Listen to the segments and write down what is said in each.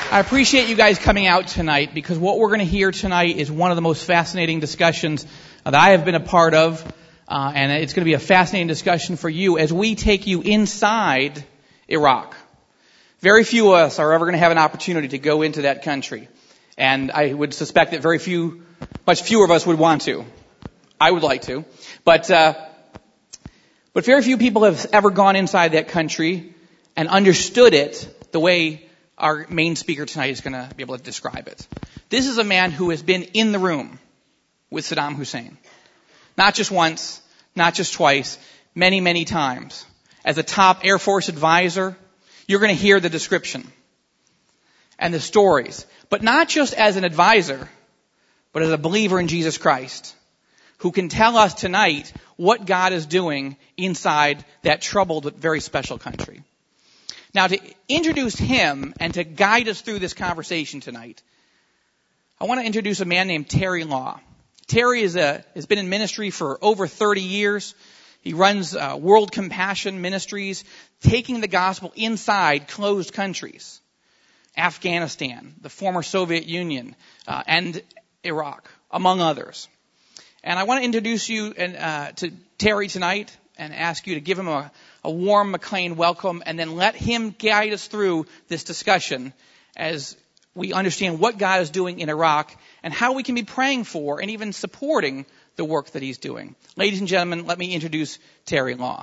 I appreciate you guys coming out tonight because what we're going to hear tonight is one of the most fascinating discussions that I have been a part of, and it's going to be a fascinating discussion for you as we take you inside Iraq. Very few of us are ever going to have an opportunity to go into that country, and I would suspect that much fewer of us would want to. I would like to, but very few people have ever gone inside that country and understood it the way our main speaker tonight is going to be able to describe it. This is a man who has been in the room with Saddam Hussein. Not just once, not just twice, many, many times. As a top Air Force advisor, you're going to hear the description and the stories. But not just as an advisor, but as a believer in Jesus Christ, who can tell us tonight what God is doing inside that troubled but very special country. Now, to introduce him and to guide us through this conversation tonight, I want to introduce a man named Terry Law. Terry has been in ministry for over 30 years. He runs World Compassion Ministries, taking the gospel inside closed countries. Afghanistan, the former Soviet Union, and Iraq, among others. And I want to introduce you to Terry tonight and ask you to give him a warm McLean welcome, and then let him guide us through this discussion as we understand what God is doing in Iraq and how we can be praying for and even supporting the work that he's doing. Ladies and gentlemen, let me introduce Terry Law.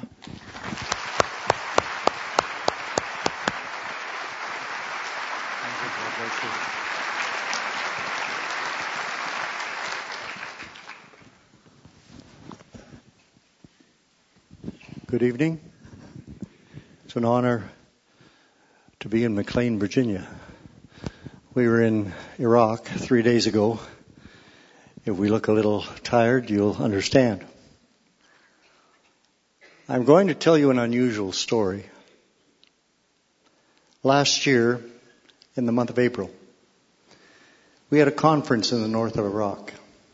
Good evening. It's an honor to be in McLean, Virginia. We were in Iraq 3 days ago. If we look a little tired, you'll understand. I'm going to tell you an unusual story. Last year, in the month of April, we had a conference in the north of Iraq.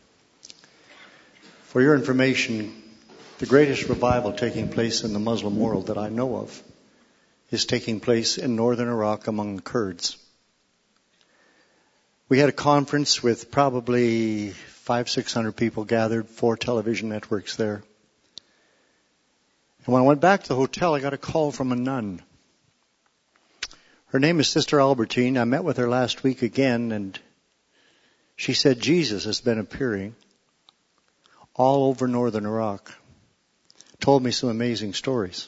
For your information, the greatest revival taking place in the Muslim world that I know of is taking place in northern Iraq among the Kurds. We had a conference with probably 500-600 people gathered, 4 television networks there. And when I went back to the hotel, I got a call from a nun. Her name is Sister Albertine. I met with her last week again, and she said Jesus has been appearing all over northern Iraq. Told me some amazing stories.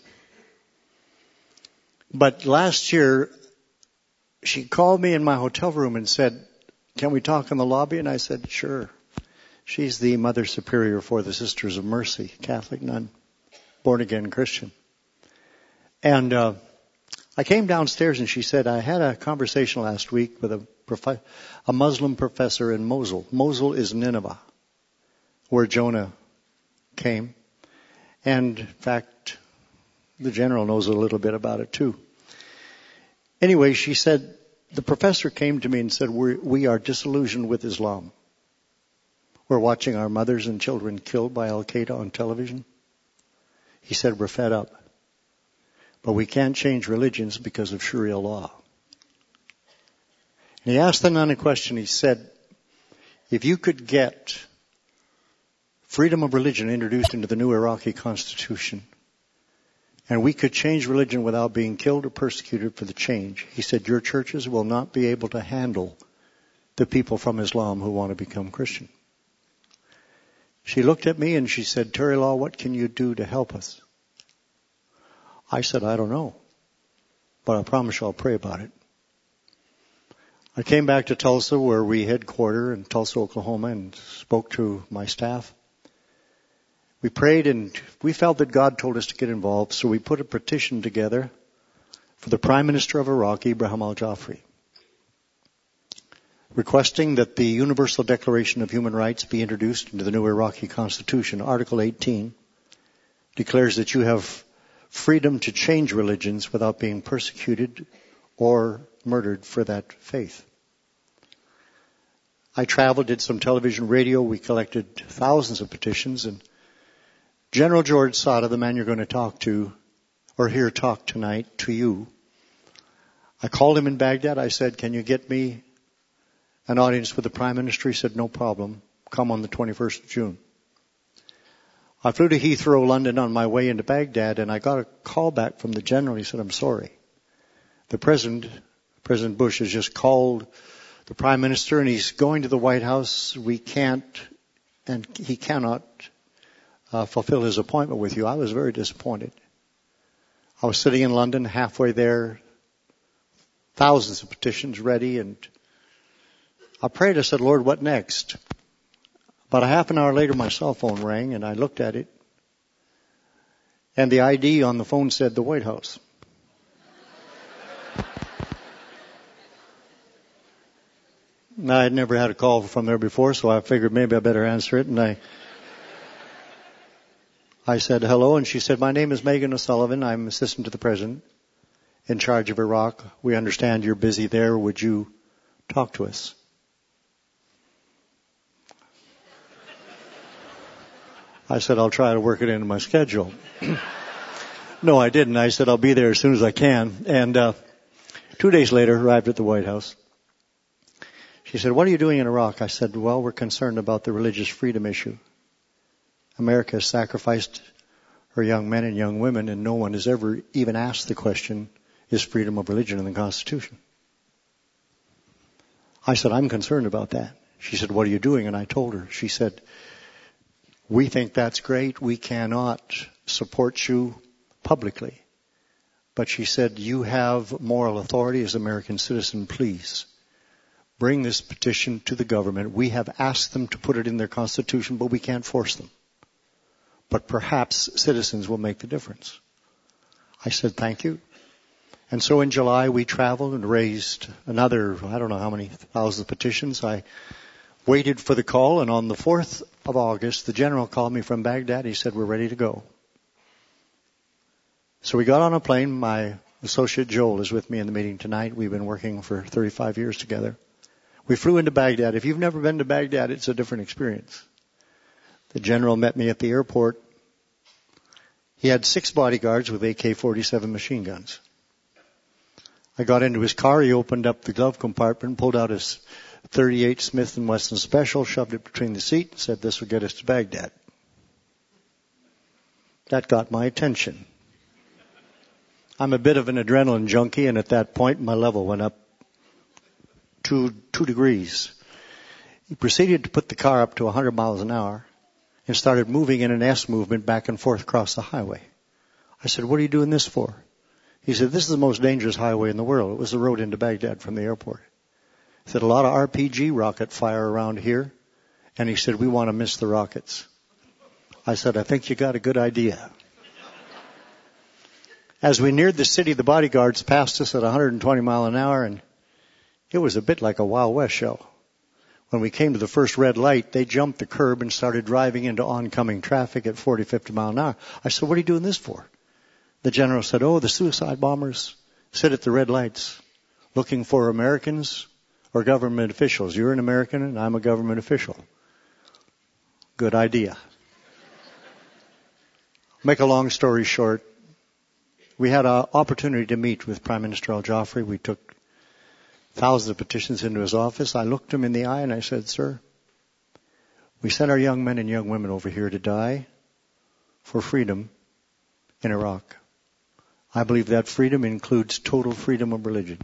But last year, she called me in my hotel room and said, "Can we talk in the lobby?" And I said, "Sure." She's the Mother Superior for the Sisters of Mercy, Catholic nun, born-again Christian. And I came downstairs and she said, "I had a conversation last week with a Muslim professor in Mosul." Mosul is Nineveh, where Jonah came. And in fact, the general knows a little bit about it too. Anyway, she said, the professor came to me and said, we are disillusioned with Islam. We're watching our mothers and children killed by Al-Qaeda on television. He said, we're fed up. But we can't change religions because of Sharia law. And he asked the nun a question. He said, if you could get freedom of religion introduced into the new Iraqi constitution, and we could change religion without being killed or persecuted for the change, he said, your churches will not be able to handle the people from Islam who want to become Christian. She looked at me and she said, Terry Law, what can you do to help us? I said, I don't know, but I promise you I'll pray about it. I came back to Tulsa, where we headquarter in Tulsa, Oklahoma, and spoke to my staff. We prayed and we felt that God told us to get involved, so we put a petition together for the Prime Minister of Iraq, Ibrahim al-Jafri, requesting that the Universal Declaration of Human Rights be introduced into the new Iraqi Constitution. Article 18 declares that you have freedom to change religions without being persecuted or murdered for that faith. I traveled, did some television, radio. We collected thousands of petitions, and General George Sada, the man you're going to talk to or hear talk tonight to you, I called him in Baghdad. I said, can you get me an audience with the Prime Minister? He said, no problem. Come on the 21st of June. I flew to Heathrow, London on my way into Baghdad, and I got a call back from the general. He said, I'm sorry. The President Bush, has just called the Prime Minister, and he's going to the White House. We can't, and he cannot fulfill his appointment with you. I was very disappointed. I was sitting in London, halfway there, thousands of petitions ready, and I prayed. I said, Lord, what next? About a half an hour later, my cell phone rang, and I looked at it, and the ID on the phone said the White House. I had never had a call from there before, so I figured maybe I better answer it, and I said hello, and she said, my name is Megan O'Sullivan. I'm assistant to the President in charge of Iraq. We understand you're busy there. Would you talk to us? I said, I'll try to work it into my schedule. No, I didn't. I said, I'll be there as soon as I can. And 2 days later, arrived at the White House. She said, what are you doing in Iraq? I said, well, we're concerned about the religious freedom issue. America has sacrificed her young men and young women, and no one has ever even asked the question, is freedom of religion in the Constitution? I said, I'm concerned about that. She said, what are you doing? And I told her. She said, we think that's great. We cannot support you publicly. But she said, you have moral authority as an American citizen. Please bring this petition to the government. We have asked them to put it in their Constitution, but we can't force them. But perhaps citizens will make the difference. I said, thank you. And so in July, we traveled and raised another, I don't know how many thousands of petitions. I waited for the call, and on the 4th of August, the general called me from Baghdad. He said, we're ready to go. So we got on a plane. My associate Joel is with me in the meeting tonight. We've been working for 35 years together. We flew into Baghdad. If you've never been to Baghdad, it's a different experience. The general met me at the airport. He had 6 bodyguards with AK-47 machine guns. I got into his car. He opened up the glove compartment, pulled out his .38 Smith & Wesson Special, shoved it between the seat, and said, this will get us to Baghdad. That got my attention. I'm a bit of an adrenaline junkie, and at that point, my level went up 2 degrees. He proceeded to put the car up to 100 miles an hour and started moving in an S movement back and forth across the highway. I said, what are you doing this for? He said, this is the most dangerous highway in the world. It was the road into Baghdad from the airport. He said, a lot of RPG rocket fire around here. And he said, we want to miss the rockets. I said, I think you got a good idea. As we neared the city, the bodyguards passed us at 120 miles an hour, and it was a bit like a Wild West show. When we came to the first red light, they jumped the curb and started driving into oncoming traffic at 40, 50 miles an hour. I said, what are you doing this for? The general said, oh, the suicide bombers sit at the red lights looking for Americans or government officials. You're an American and I'm a government official. Good idea. Make a long story short, we had an opportunity to meet with Prime Minister Al-Jafri. We took thousands of petitions into his office. I looked him in the eye and I said, sir, we sent our young men and young women over here to die for freedom in Iraq. I believe that freedom includes total freedom of religion.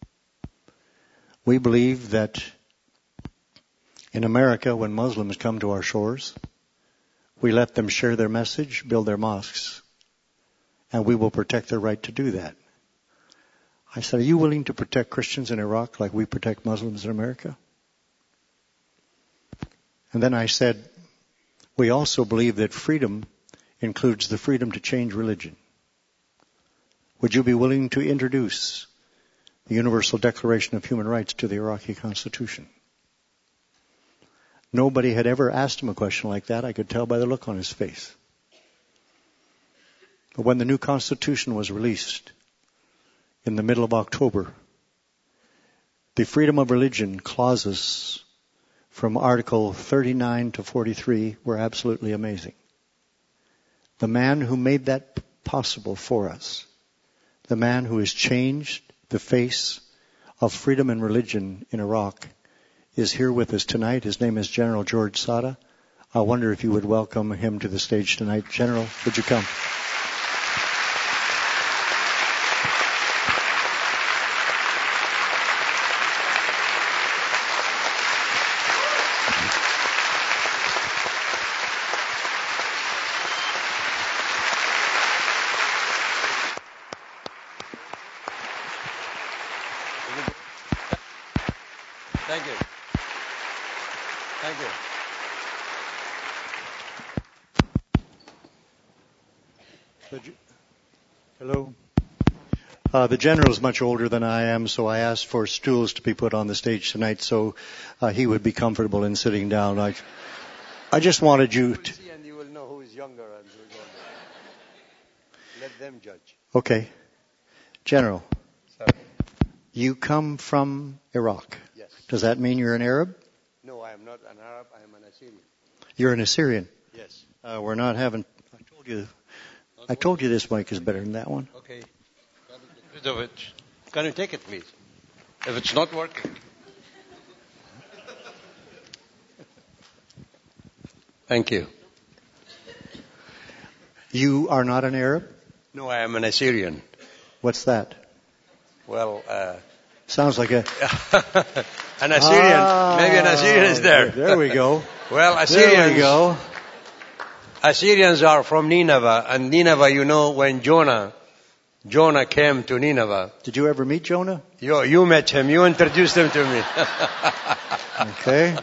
We believe that in America, when Muslims come to our shores, we let them share their message, build their mosques, and we will protect their right to do that. I said, are you willing to protect Christians in Iraq like we protect Muslims in America? And then I said, we also believe that freedom includes the freedom to change religion. Would you be willing to introduce the Universal Declaration of Human Rights to the Iraqi Constitution? Nobody had ever asked him a question like that. I could tell by the look on his face. But when the new Constitution was released in the middle of October, the freedom of religion clauses from Article 39 to 43 were absolutely amazing. The man who made that possible for us, the man who has changed the face of freedom and religion in Iraq, is here with us tonight. His name is General George Sada. I wonder if you would welcome him to the stage tonight. General, would you come? Thank you. Thank you. Hello. The general is much older than I am, so I asked for stools to be put on the stage tonight so he would be comfortable in sitting down. I just wanted you to... See, and you will know who is younger and who is older. Let them judge. Okay. General, Sir. you come from Iraq. Yes. Does that mean you're an Arab? No, I am not an Arab. I am an Assyrian. You're an Assyrian. Yes. We're not having... I told you this mic is better than that one. Okay. Can you get rid of it? Can you take it, please? If it's not working. Thank you. You are not an Arab? No, I am an Assyrian. What's that? Well, Sounds like a... an Assyrian. Maybe an Assyrian is there. There we go. Well, There we go. Assyrians are from Nineveh, and Nineveh, you know, when Jonah came to Nineveh. Did you ever meet Jonah? You met him. You introduced him to me. Okay.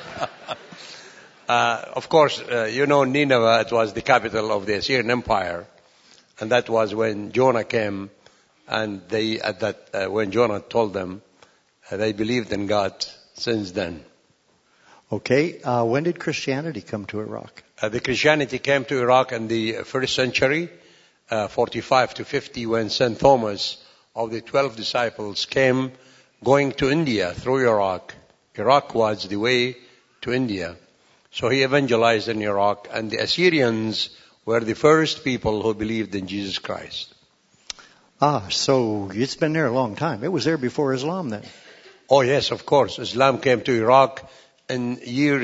Of course, you know Nineveh, it was the capital of the Assyrian Empire. And that was when Jonah came, and when Jonah told them, they believed in God since then. Okay. When did Christianity come to Iraq? The Christianity came to Iraq in the first century, 45 to 50, when St. Thomas of the 12 disciples came going to India through Iraq. Iraq was the way to India. So he evangelized in Iraq, and the Assyrians were the first people who believed in Jesus Christ. So it's been there a long time. It was there before Islam then. Oh yes, of course. Islam came to Iraq in year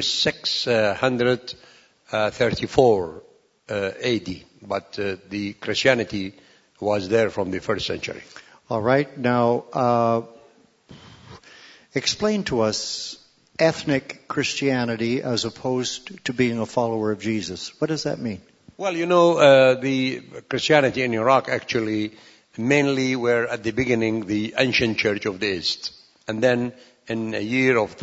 634 AD, but the Christianity was there from the first century. All right. Now, explain to us ethnic Christianity as opposed to being a follower of Jesus. What does that mean? Well, you know, the Christianity in Iraq actually mainly were at the beginning the ancient Church of the East. And then in the year of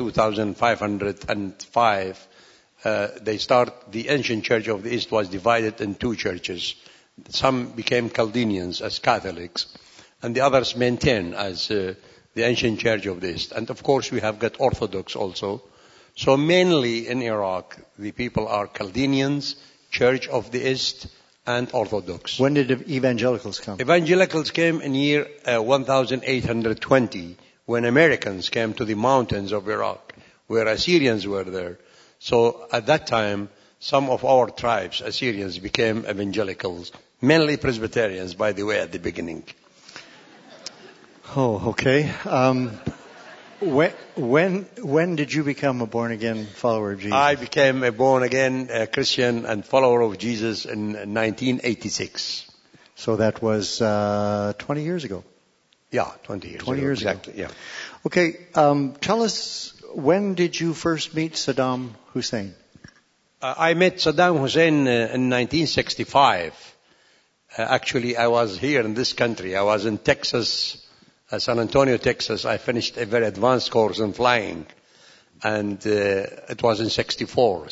2505, the ancient Church of the East was divided in two churches. Some became Chaldeans as Catholics, and the others maintained as the ancient Church of the East. And of course we have got Orthodox also. So mainly in Iraq, the people are Chaldeans, Church of the East, and Orthodox. When did evangelicals come? Evangelicals came in year 1820, when Americans came to the mountains of Iraq, where Assyrians were there. So at that time, some of our tribes, Assyrians, became evangelicals, mainly Presbyterians, by the way, at the beginning. Oh, okay. When did you become a born-again follower of Jesus? I became a born-again Christian and follower of Jesus in 1986. So that was 20 years ago. Yeah, 20 years 20 ago. years Exactly, ago. Yeah. Okay, tell us, when did you first meet Saddam Hussein? I met Saddam Hussein in 1965. Actually, I was here in this country. I was in Texas, San Antonio, Texas. I finished a very advanced course in flying. And it was in 65.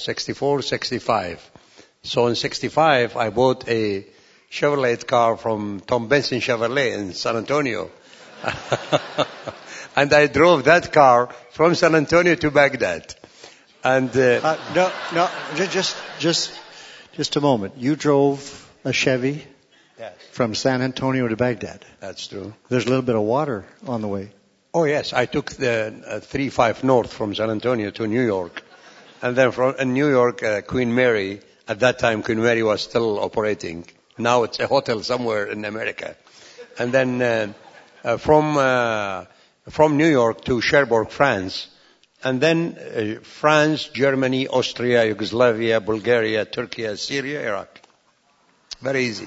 So in 65, I bought a Chevrolet car from Tom Benson Chevrolet in San Antonio. And I drove that car from San Antonio to Baghdad. And No, just a moment. You drove a Chevy from San Antonio to Baghdad. That's true. There's a little bit of water on the way. Oh yes, I took the 35 North from San Antonio to New York. And then in New York, Queen Mary, at that time Queen Mary was still operating. Now it's a hotel somewhere in America. And then from New York to Cherbourg, France, and then France, Germany, Austria, Yugoslavia, Bulgaria, Turkey, Syria, Iraq. Very easy.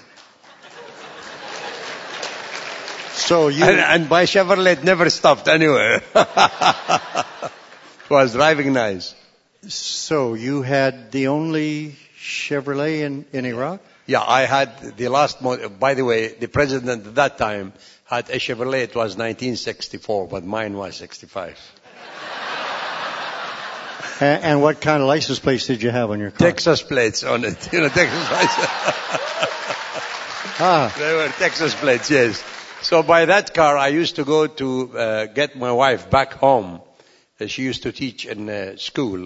So you And my Chevrolet never stopped anywhere. It was driving nice. So you had the only Chevrolet in Iraq? Yeah, I had the last model. By the way, the president at that time had a Chevrolet. It was 1964, but mine was 65. And what kind of license plates did you have on your car? Texas plates on it. Texas plates. They were Texas plates, yes. So by that car, I used to go to get my wife back home. She used to teach in school.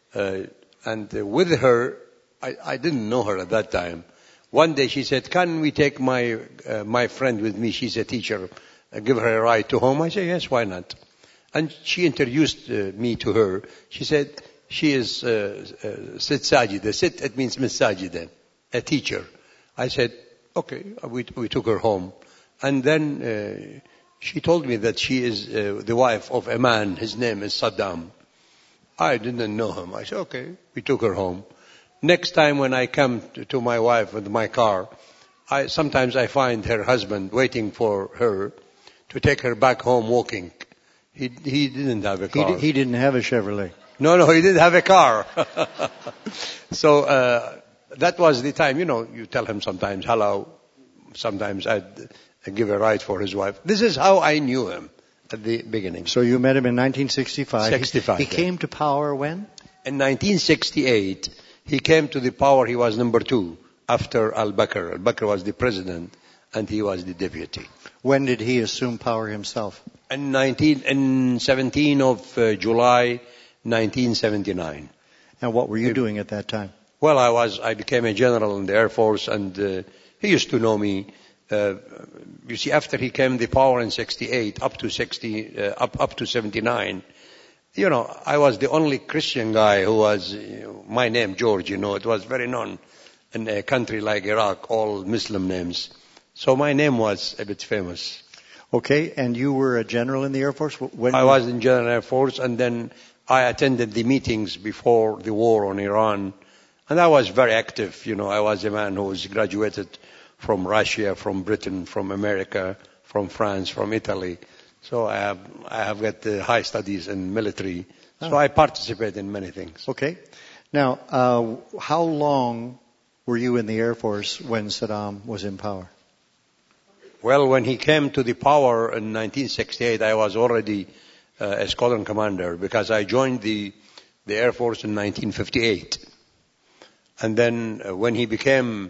And with her, I didn't know her at that time. One day she said, can we take my friend with me? She's a teacher. Give her a ride to home. I said, yes, why not? And she introduced me to her. She said, she is Sid Sajida. Sid, it means Miss Sajida, a teacher. I said, okay. We took her home. And then she told me that she is the wife of a man. His name is Saddam. I didn't know him. I said, okay. We took her home. Next time when I come to my wife with my car, sometimes I find her husband waiting for her to take her back home walking. He didn't have a car. He didn't have a Chevrolet. No, he didn't have a car. So that was the time, you tell him sometimes hello. Sometimes I'd give a ride for his wife. This is how I knew him at the beginning. So you met him in 1965. 65. He came to power when? In 1968, he came to the power. He was number 2 after Al-Bakr. Al-Bakr was the president and he was the deputy. When did he assume power himself? In 17 of July, 1979. And what were you doing at that time? Well, I became a general in the Air Force and he used to know me. You see, after he came to power in 68, up to 79, I was the only Christian guy who was, my name, George, it was very known in a country like Iraq, all Muslim names. So my name was a bit famous. Okay, and you were a general in the Air Force? I was in General Air Force, and then I attended the meetings before the war on Iran, and I was very active. I was a man who was graduated from Russia, from Britain, from America, from France, from Italy. So I have got high studies in military. So I participate in many things. Okay. Now, how long were you in the Air Force when Saddam was in power? Well, when he came to the power in 1968, I was already a squadron commander because I joined the Air Force in 1958. And then when he became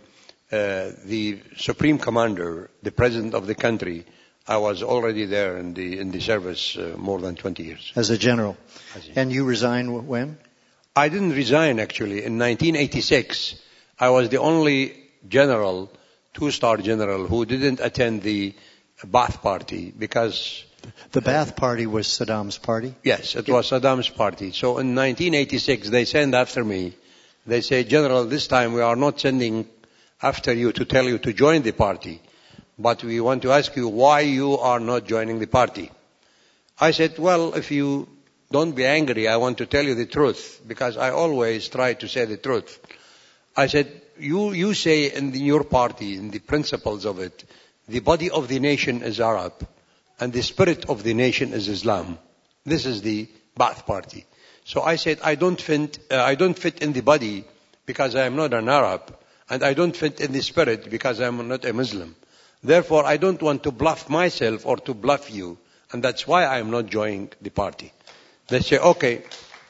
the supreme commander, the president of the country, I was already there in the service more than 20 years. As a general. And you resigned when? I didn't resign actually. In 1986, I was the only general, 2-star general, who didn't attend the Ba'ath Party because... The Ba'ath Party was Saddam's party? Yes, it was Saddam's party. So in 1986, they sent after me. They said, General, this time we are not sending after you to tell you to join the party, but we want to ask you why you are not joining the party. I said, well, if you don't be angry, I want to tell you the truth, because I always try to say the truth. I said, you say in your party, in the principles of it, the body of the nation is Arab, and the spirit of the nation is Islam. This is the Ba'ath Party. So I said, I don't fit in the body because I am not an Arab, and I don't fit in the spirit because I am not a Muslim. Therefore, I don't want to bluff myself or to bluff you, and that's why I am not joining the party. They say, okay.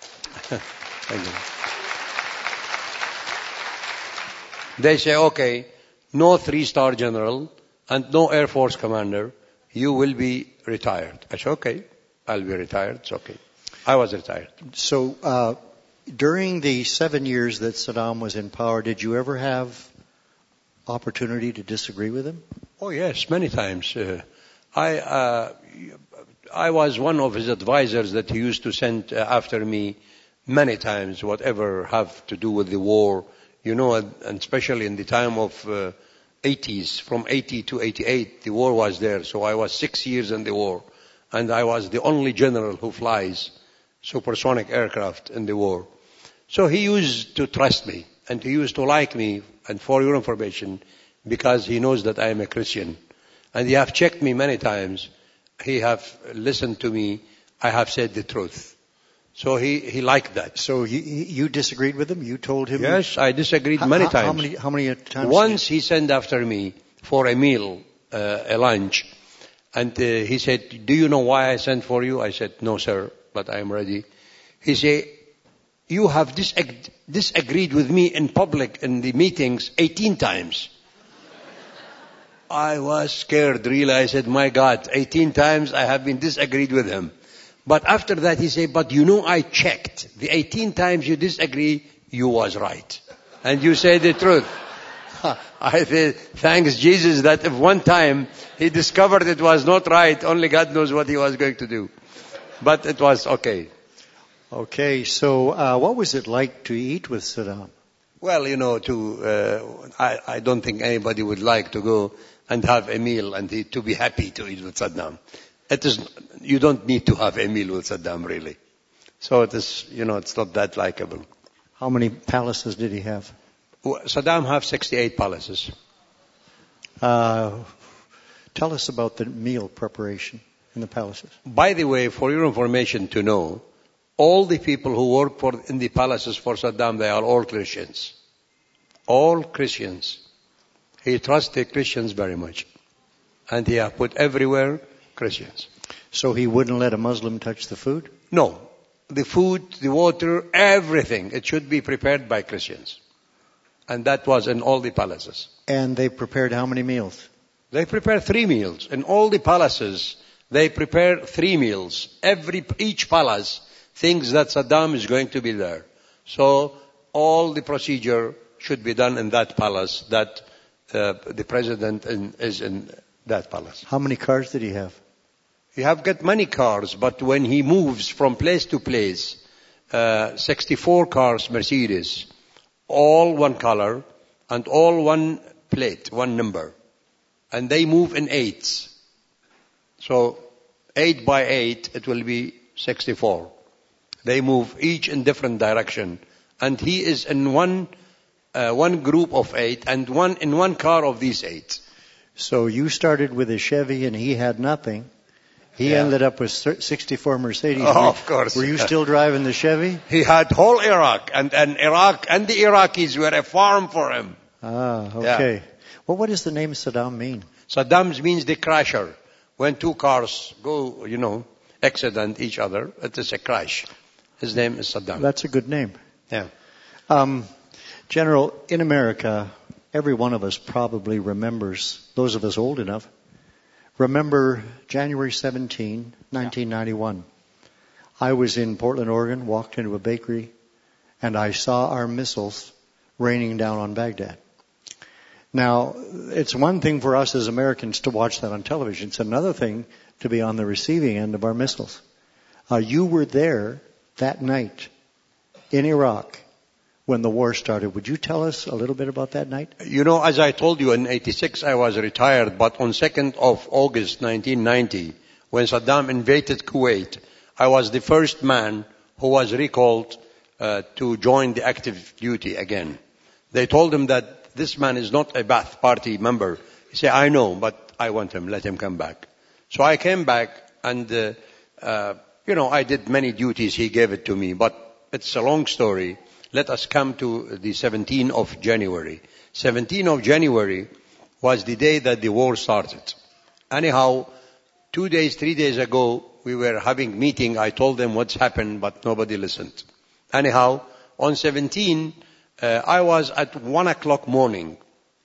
Thank you. They say, okay, no 3-star general and no Air Force commander, you will be retired. I said, okay, I'll be retired, it's okay. I was retired. So, during the 7 years that Saddam was in power, did you ever have opportunity to disagree with him? Oh yes, many times. I was one of his advisors that he used to send after me many times, whatever have to do with the war, and especially in the time of 80s, from 80 to 88, the war was there. So I was 6 years in the war. And I was the only general who flies supersonic aircraft in the war. So he used to trust me, and he used to like me, and for your information, because he knows that I am a Christian. And he have checked me many times. He have listened to me. I have said the truth. So he liked that. So you disagreed with him? You told him? Yes, I disagreed many times. How many times? Once he sent after me for a meal, a lunch, and he said, "Do you know why I sent for you?" I said, "No, sir, but I am ready." He said, "You have disagreed with me in public in the meetings 18 times. I was scared, really. I said, "My God, 18 times I have been disagreed with him." But after that he said, "But you know, I checked. The 18 times you disagree, you was right. And you say the truth." I said, thanks Jesus that if one time he discovered it was not right, only God knows what he was going to do. But it was okay. Okay, so what was it like to eat with Saddam? Well, you know, I don't think anybody would like to go and have a meal and to be happy to eat with Saddam. You don't need to have a meal with Saddam, really. So it is, it's not that likable. How many palaces did he have? Saddam have 68 palaces. Tell us about the meal preparation in the palaces. By the way, for your information to know, all the people who work in the palaces for Saddam, they are all Christians. All Christians. He trusts the Christians very much. And he has put everywhere Christians. So he wouldn't let a Muslim touch the food? No. The food, the water, everything, it should be prepared by Christians. And that was in all the palaces. And they prepared how many meals? They prepared 3 meals. In all the palaces, they prepared 3 meals. Each palace thinks that Saddam is going to be there. So all the procedure should be done in that palace, that the president is in that palace. How many cars did he have? He have got many cars, but when he moves from place to place, 64 cars, Mercedes, all one color, and all one plate, one number. And they move in 8s. So 8 by 8, it will be 64. They move each in different direction. And he is in one group of 8 and in one car of these 8. So you started with a Chevy and he had nothing. He ended up with 64 Mercedes. Oh, of course. Were you still driving the Chevy? He had whole Iraq, and Iraq and the Iraqis were a farm for him. Ah, okay. Yeah. Well, what does the name Saddam mean? Saddam means the crasher. When 2 cars go, accident each other, it is a crash. His name is Saddam. That's a good name. Yeah. General, in America, every one of us probably remembers, those of us old enough, remember January 17, 1991. I was in Portland, Oregon, walked into a bakery, and I saw our missiles raining down on Baghdad. Now, it's one thing for us as Americans to watch that on television. It's another thing to be on the receiving end of our missiles. You were there that night in Iraq when the war started. Would you tell us a little bit about that night? As I told you, in 86 I was retired, but on 2nd of August 1990, when Saddam invaded Kuwait, I was the first man who was recalled to join the active duty again. They told him that this man is not a Ba'ath Party member. He said, I know, but I want him. Let him come back. So I came back and, I did many duties. He gave it to me, but it's a long story. Let us come to the 17th of January. 17th of January was the day that the war started. Anyhow, 3 days ago, we were having meeting. I told them what's happened, but nobody listened. Anyhow, on 17, I was at 1 o'clock morning.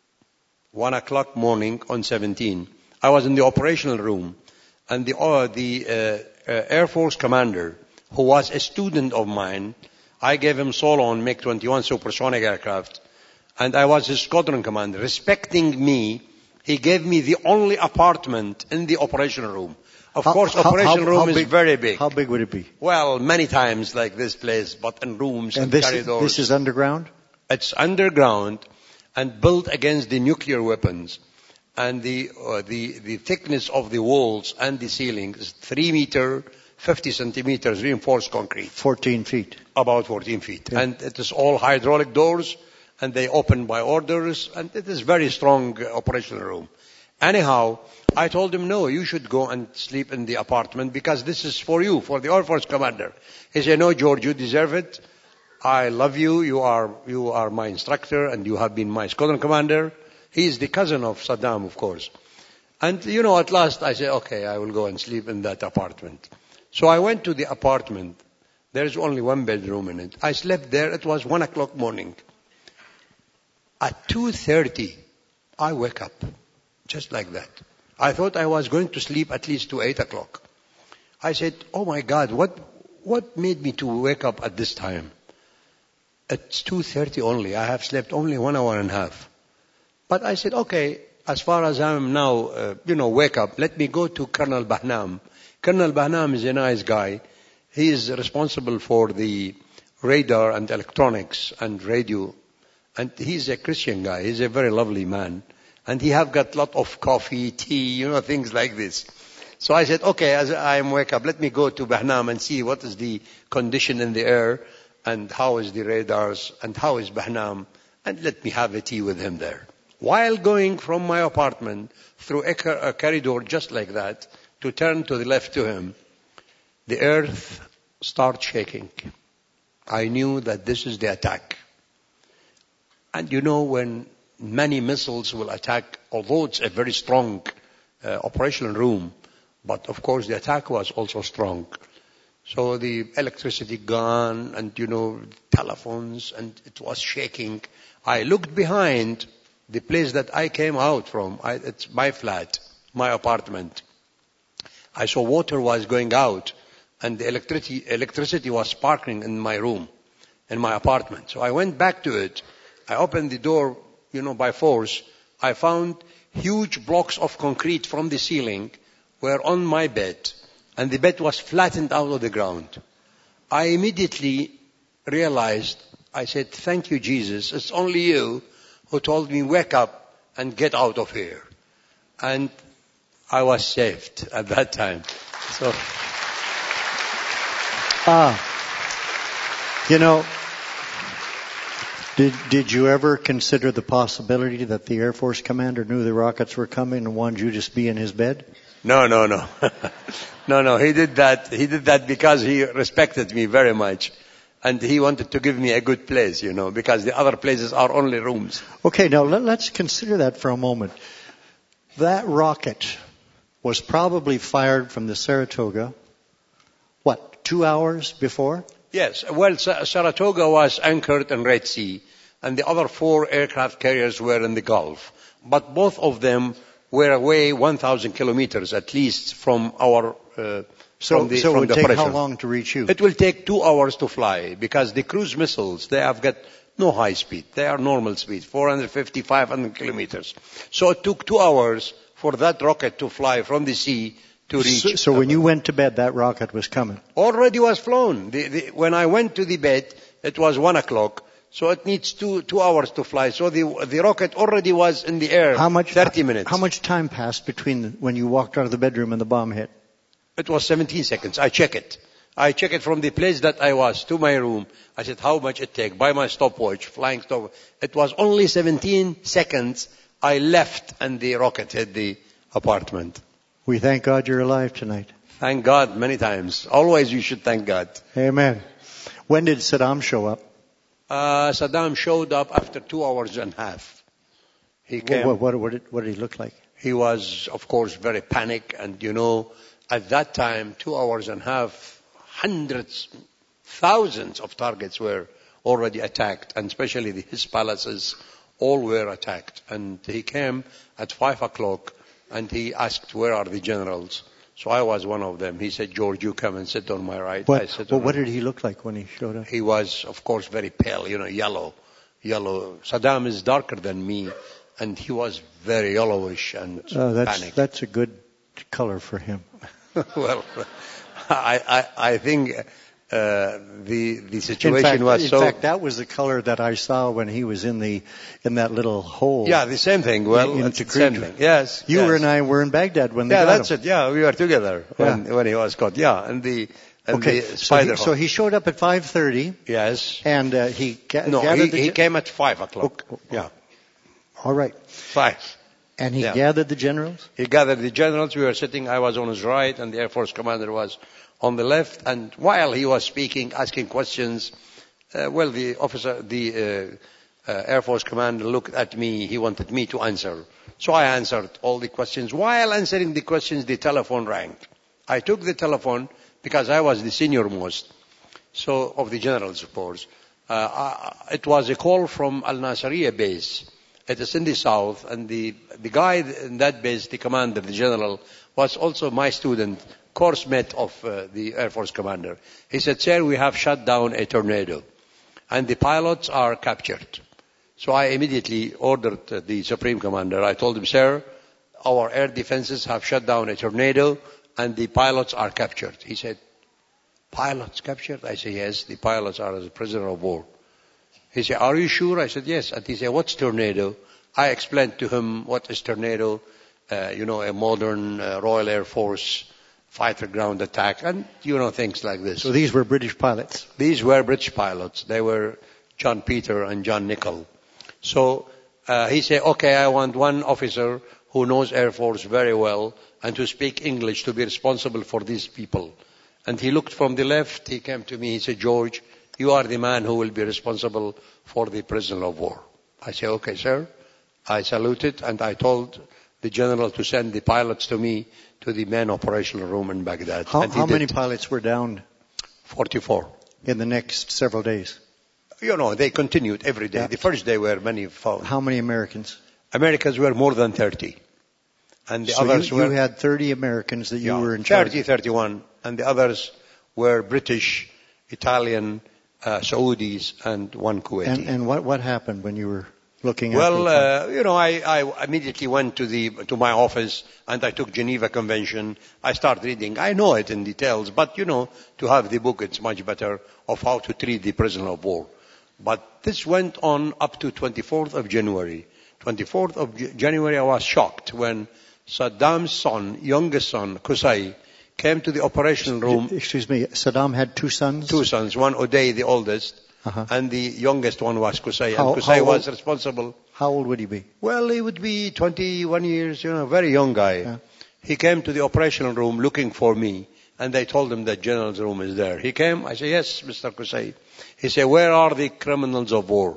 1 o'clock morning on 17. I was in the operational room, and the Air Force commander, who was a student of mine, I gave him Solon MiG-21 supersonic aircraft, and I was his squadron commander. Respecting me, he gave me the only apartment in the operational room. Of course, operational room is very big. How big would it be? Well, many times like this place, but in rooms and corridors. This is underground? It's underground, and built against the nuclear weapons. And the thickness of the walls and the ceiling is 3 meter, 50 centimeters reinforced concrete. 14 feet. About 14 feet. Yeah. And it is all hydraulic doors, and they open by orders, and it is very strong operational room. Anyhow, I told him, no, you should go and sleep in the apartment because this is for you, for the Air Force commander. He said, no, George, you deserve it. I love you. You are my instructor, and you have been my squadron commander. He is the cousin of Saddam, of course. And, at last I said, okay, I will go and sleep in that apartment. So I went to the apartment. There is only one bedroom in it. I slept there. It was 1 o'clock morning. At 2:30, I wake up. Just like that. I thought I was going to sleep at least to 8 o'clock. I said, oh my God, what made me to wake up at this time? It's 2:30 only. I have slept only 1 hour and a half. But I said, okay, as far as I am now, wake up, let me go to Colonel Bahnam. Colonel Bahnam is a nice guy. He is responsible for the radar and electronics and radio. And he's a Christian guy. He's a very lovely man. And he have got a lot of coffee, tea, things like this. So I said, okay, as I am wake up, let me go to Bahnam and see what is the condition in the air and how is the radars and how is Bahnam, and let me have a tea with him there. While going from my apartment through a corridor just like that to turn to the left to him, the earth started shaking. I knew that this is the attack. And when many missiles will attack, although it's a very strong operational room, but of course the attack was also strong. So the electricity gone and, telephones, and it was shaking. I looked behind the place that I came out from. It's my flat, my apartment. I saw water was going out and the electricity was sparkling in my room, in my apartment. So I went back to it. I opened the door, by force. I found huge blocks of concrete from the ceiling were on my bed, and the bed was flattened out of the ground. I immediately realized, I said, thank you, Jesus. It's only you who told me, wake up and get out of here. And I was saved at that time. So, Did you ever consider the possibility that the Air Force commander knew the rockets were coming and wanted you to just be in his bed? No. No, he did that. He did that because he respected me very much. And he wanted to give me a good place, because the other places are only rooms. Okay, now let's consider that for a moment. That rocket was probably fired from the Saratoga, 2 hours before? Yes. Well, Saratoga was anchored in Red Sea, and the other 4 aircraft carriers were in the Gulf. But both of them were away 1,000 kilometers at least from our So it would take how long to reach you? It will take 2 hours to fly because the cruise missiles, they have got no high speed. They are normal speed, 450, 500 kilometers. So it took 2 hours for that rocket to fly from the sea to reach. So when you went to bed, that rocket was coming? Already was flown. When I went to the bed, it was 1 o'clock. So it needs 2 hours to fly. So the rocket already was in the air 30 minutes. How much time passed between when you walked out of the bedroom and the bomb hit? It was 17 seconds. I check it. I check it from the place that I was to my room. I said, how much it take? By my stopwatch, flying stopwatch. It was only 17 seconds. I left and the rocket hit the apartment. We thank God you're alive tonight. Thank God many times. Always you should thank God. Amen. When did Saddam show up? Saddam showed up after 2 hours and a half. He came. What did he look like? He was, of course, very panicked, and at that time, 2 hours and a half, hundreds, thousands of targets were already attacked, and especially his palaces, all were attacked. And he came at 5 o'clock, and he asked, where are the generals? So I was one of them. He said, George, you come and sit on my right. What did he look like when he showed up? He was, of course, very pale, yellow. Saddam is darker than me, and he was very yellowish and panicked. That's a good color for him. Well, I think the situation was so... In fact, that was the color that I saw when he was in that little hole. Yeah, the same thing. Well, in it's the same thing. Yes. You and I were in Baghdad when they got that's him. it. Yeah, we were together when he was caught. Yeah, and the spider. So he showed up at 5:30. Yes. And he gathered he came at 5 o'clock. Yeah. All right. 5. And he gathered the generals? He gathered the generals. We were sitting, I was on his right, and the Air Force commander was on the left. And while he was speaking, asking questions, the Air Force commander looked at me. He wanted me to answer. So I answered all the questions. While answering the questions, the telephone rang. I took the telephone because I was the senior most, so of the generals, of course. It was a call from Al Nasiriyah base. It is in the south, and the guy in that base, the commander, the general, was also my student, course mate of the Air Force commander. He said, "Sir, we have shut down a tornado, and the pilots are captured." So I immediately ordered the Supreme Commander. I told him, "Sir, our air defenses have shut down a tornado, and the pilots are captured." He said, "Pilots captured?" I said, "Yes, the pilots are as a prisoner of war." He said, "Are you sure?" I said, "Yes." And he said, "What's tornado?" I explained to him what is tornado, a modern Royal Air Force fighter ground attack, and things like this. So these were British pilots? These were British pilots. They were John Peter and John Nichol. So he said, "Okay, I want one officer who knows Air Force very well and to speak English to be responsible for these people." And he looked from the left, he came to me, he said, "George, you are the man who will be responsible for the prisoner of war." I said, "Okay, sir." I saluted and I told the general to send the pilots to me to the main operational room in Baghdad. How many pilots were down? 44. In the next several days? They continued every day. The first day were many found. How many Americans? Americans were more than 30. And the others you had 30 Americans that you were in 30, 31. And the others were British, Italian, Saudis, and one Kuwaiti. And what happened when you were looking at I immediately went to my office and I took Geneva Convention. I started reading. I know it in details, but to have the book, it's much better of how to treat the prisoner of war. But this went on up to 24th of January. 24th of January, I was shocked when Saddam's son, youngest son, Qusay, came to the operational room. Excuse me, Saddam had 2 sons? 2 sons. One, Uday, the oldest, and the youngest one was Qusay. And Qusay was responsible. How old would he be? Well, he would be 21 years, a very young guy. Yeah. He came to the operational room looking for me, and they told him that general's room is there. He came, I said, "Yes, Mr. Qusay." He said, "Where are the criminals of war?"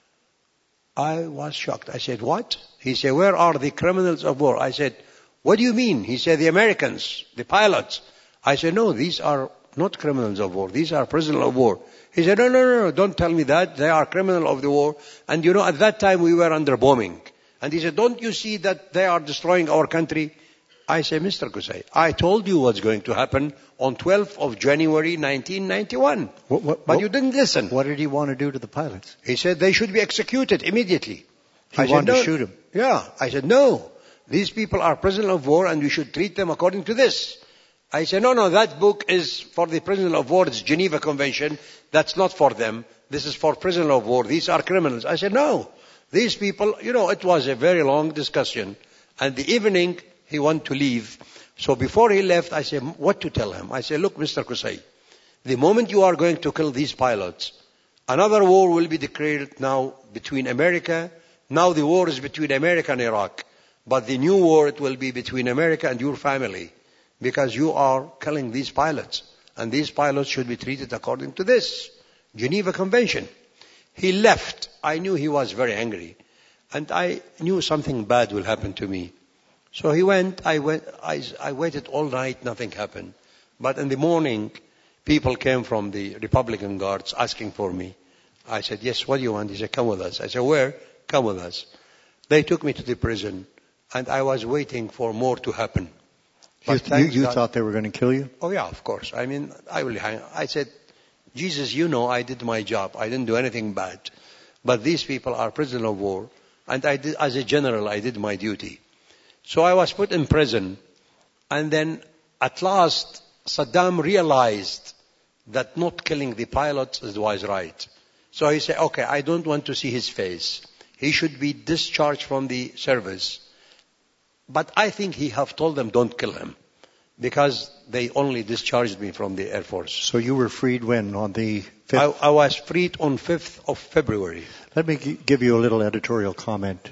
I was shocked. I said, "What?" He said, "Where are the criminals of war?" I said, "What do you mean?" He said, "The Americans, the pilots." I said, "No, these are not criminals of war. These are prisoners of war." He said, No, don't tell me that. They are criminals of the war. And at that time we were under bombing. And he said, "Don't you see that they are destroying our country?" I said, "Mr. Qusay, I told you what's going to happen on 12th of January 1991. But you didn't listen." What did he want to do to the pilots? He said they should be executed immediately. He wanted to shoot them. Yeah. I said, "No. These people are prisoners of war and we should treat them according to this." I said, no, that book is for the prisoners of war. It's Geneva Convention. That's not for them. This is for prisoners of war. These are criminals. I said, "No. These people," it was a very long discussion. And the evening, he wanted to leave. So before he left, I said, what to tell him? I said, "Look, Mr. Qusay, the moment you are going to kill these pilots, another war will be declared now between America. Now the war is between America and Iraq. But the new war, it will be between America and your family. Because you are killing these pilots. And these pilots should be treated according to this Geneva Convention." He left. I knew he was very angry. And I knew something bad will happen to me. So he went. I waited all night. Nothing happened. But in the morning, people came from the Republican Guards asking for me. I said, "Yes, what do you want?" He said, "Come with us." I said, "Where?" "Come with us." They took me to the prison. And I was waiting for more to happen. You thought they were going to kill you? Oh yeah, of course. I said, "Jesus, I did my job. I didn't do anything bad. But these people are prisoners of war. And as a general, I did my duty." So I was put in prison. And then at last, Saddam realized that not killing the pilots was right. So he said, okay, I don't want to see his face. He should be discharged from the service. But I think he have told them, don't kill him, because they only discharged me from the Air Force. So you were freed when? On the 5th? I was freed on 5th of February. Let me give you a little editorial comment.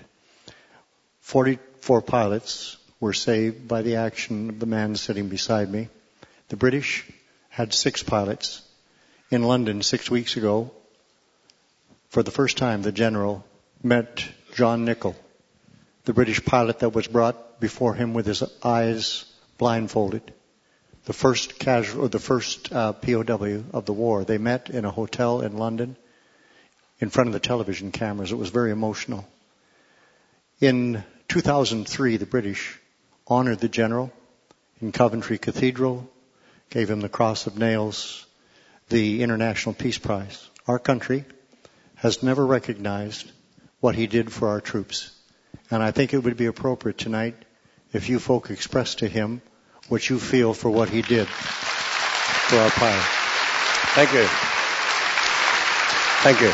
44 pilots were saved by the action of the man sitting beside me. The British had 6 pilots. In London 6 weeks ago, for the first time, the general met John Nichol, the British pilot that was brought before him with his eyes blindfolded. The first POW of the war. They met in a hotel in London in front of the television cameras. It was very emotional. In 2003, the British honored the general in Coventry Cathedral, gave him the Cross of Nails, the International Peace Prize. Our country has never recognized what he did for our troops. And I think it would be appropriate tonight if you folk express to him what you feel for what he did for our pilots. Thank you. Thank you.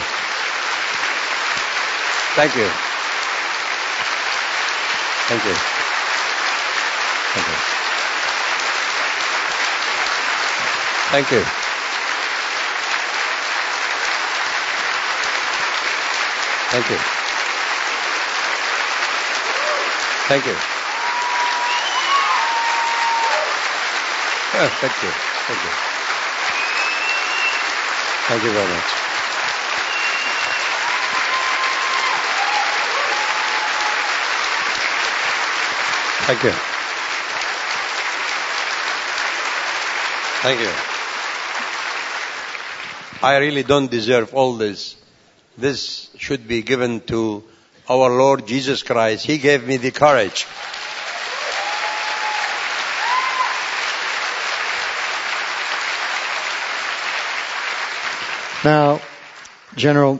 Thank you. Thank you. Thank you. Thank you. Thank you. Thank you. Thank you. Thank you. Thank you very much. Thank you. Thank you. I really don't deserve all this. This should be given to our Lord Jesus Christ. He gave me the courage. Now, General,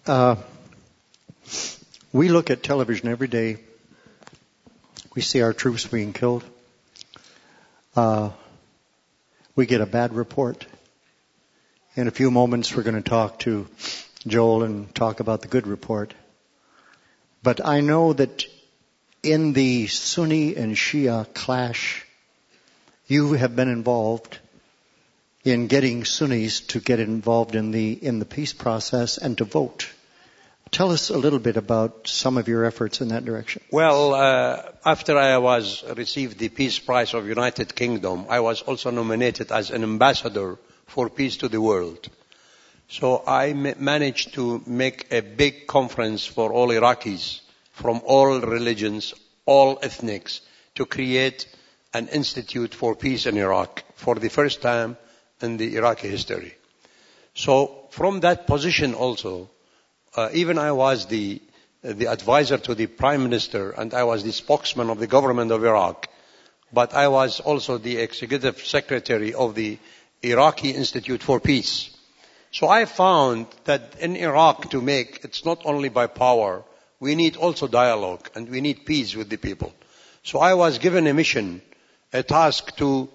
we look at television every day. We see our troops being killed. We get a bad report. In a few moments, we're going to talk to Joel and talk about the good report. But I know that in the Sunni and Shia clash, you have been involved in getting Sunnis to get involved in the peace process and to vote. Tell us a little bit about some of your efforts in that direction. Well, after I received the Peace Prize of United Kingdom, I was also nominated as an ambassador for peace to the world. So I managed to make a big conference for all Iraqis from all religions, all ethnics, to create an institute for peace in Iraq for the first time in the Iraqi history. So from that position also, even I was the advisor to the Prime Minister, and I was the spokesman of the government of Iraq, but I was also the executive secretary of the Iraqi Institute for Peace. So I found that in Iraq it's not only by power, we need also dialogue, and we need peace with the people. So I was given a mission, a task to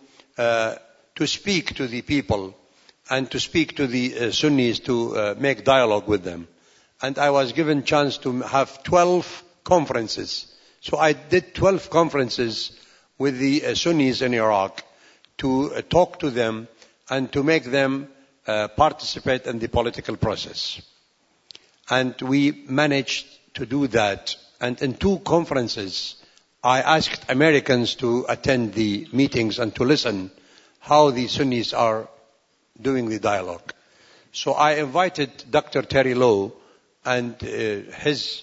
speak to the people and to speak to the Sunnis to make dialogue with them. And I was given chance to have 12 conferences. So I did 12 conferences with the Sunnis in Iraq to talk to them and to make them participate in the political process. And we managed to do that. And in 2 conferences, I asked Americans to attend the meetings and to listen how the Sunnis are doing the dialogue. So I invited Dr. Terry Lowe and his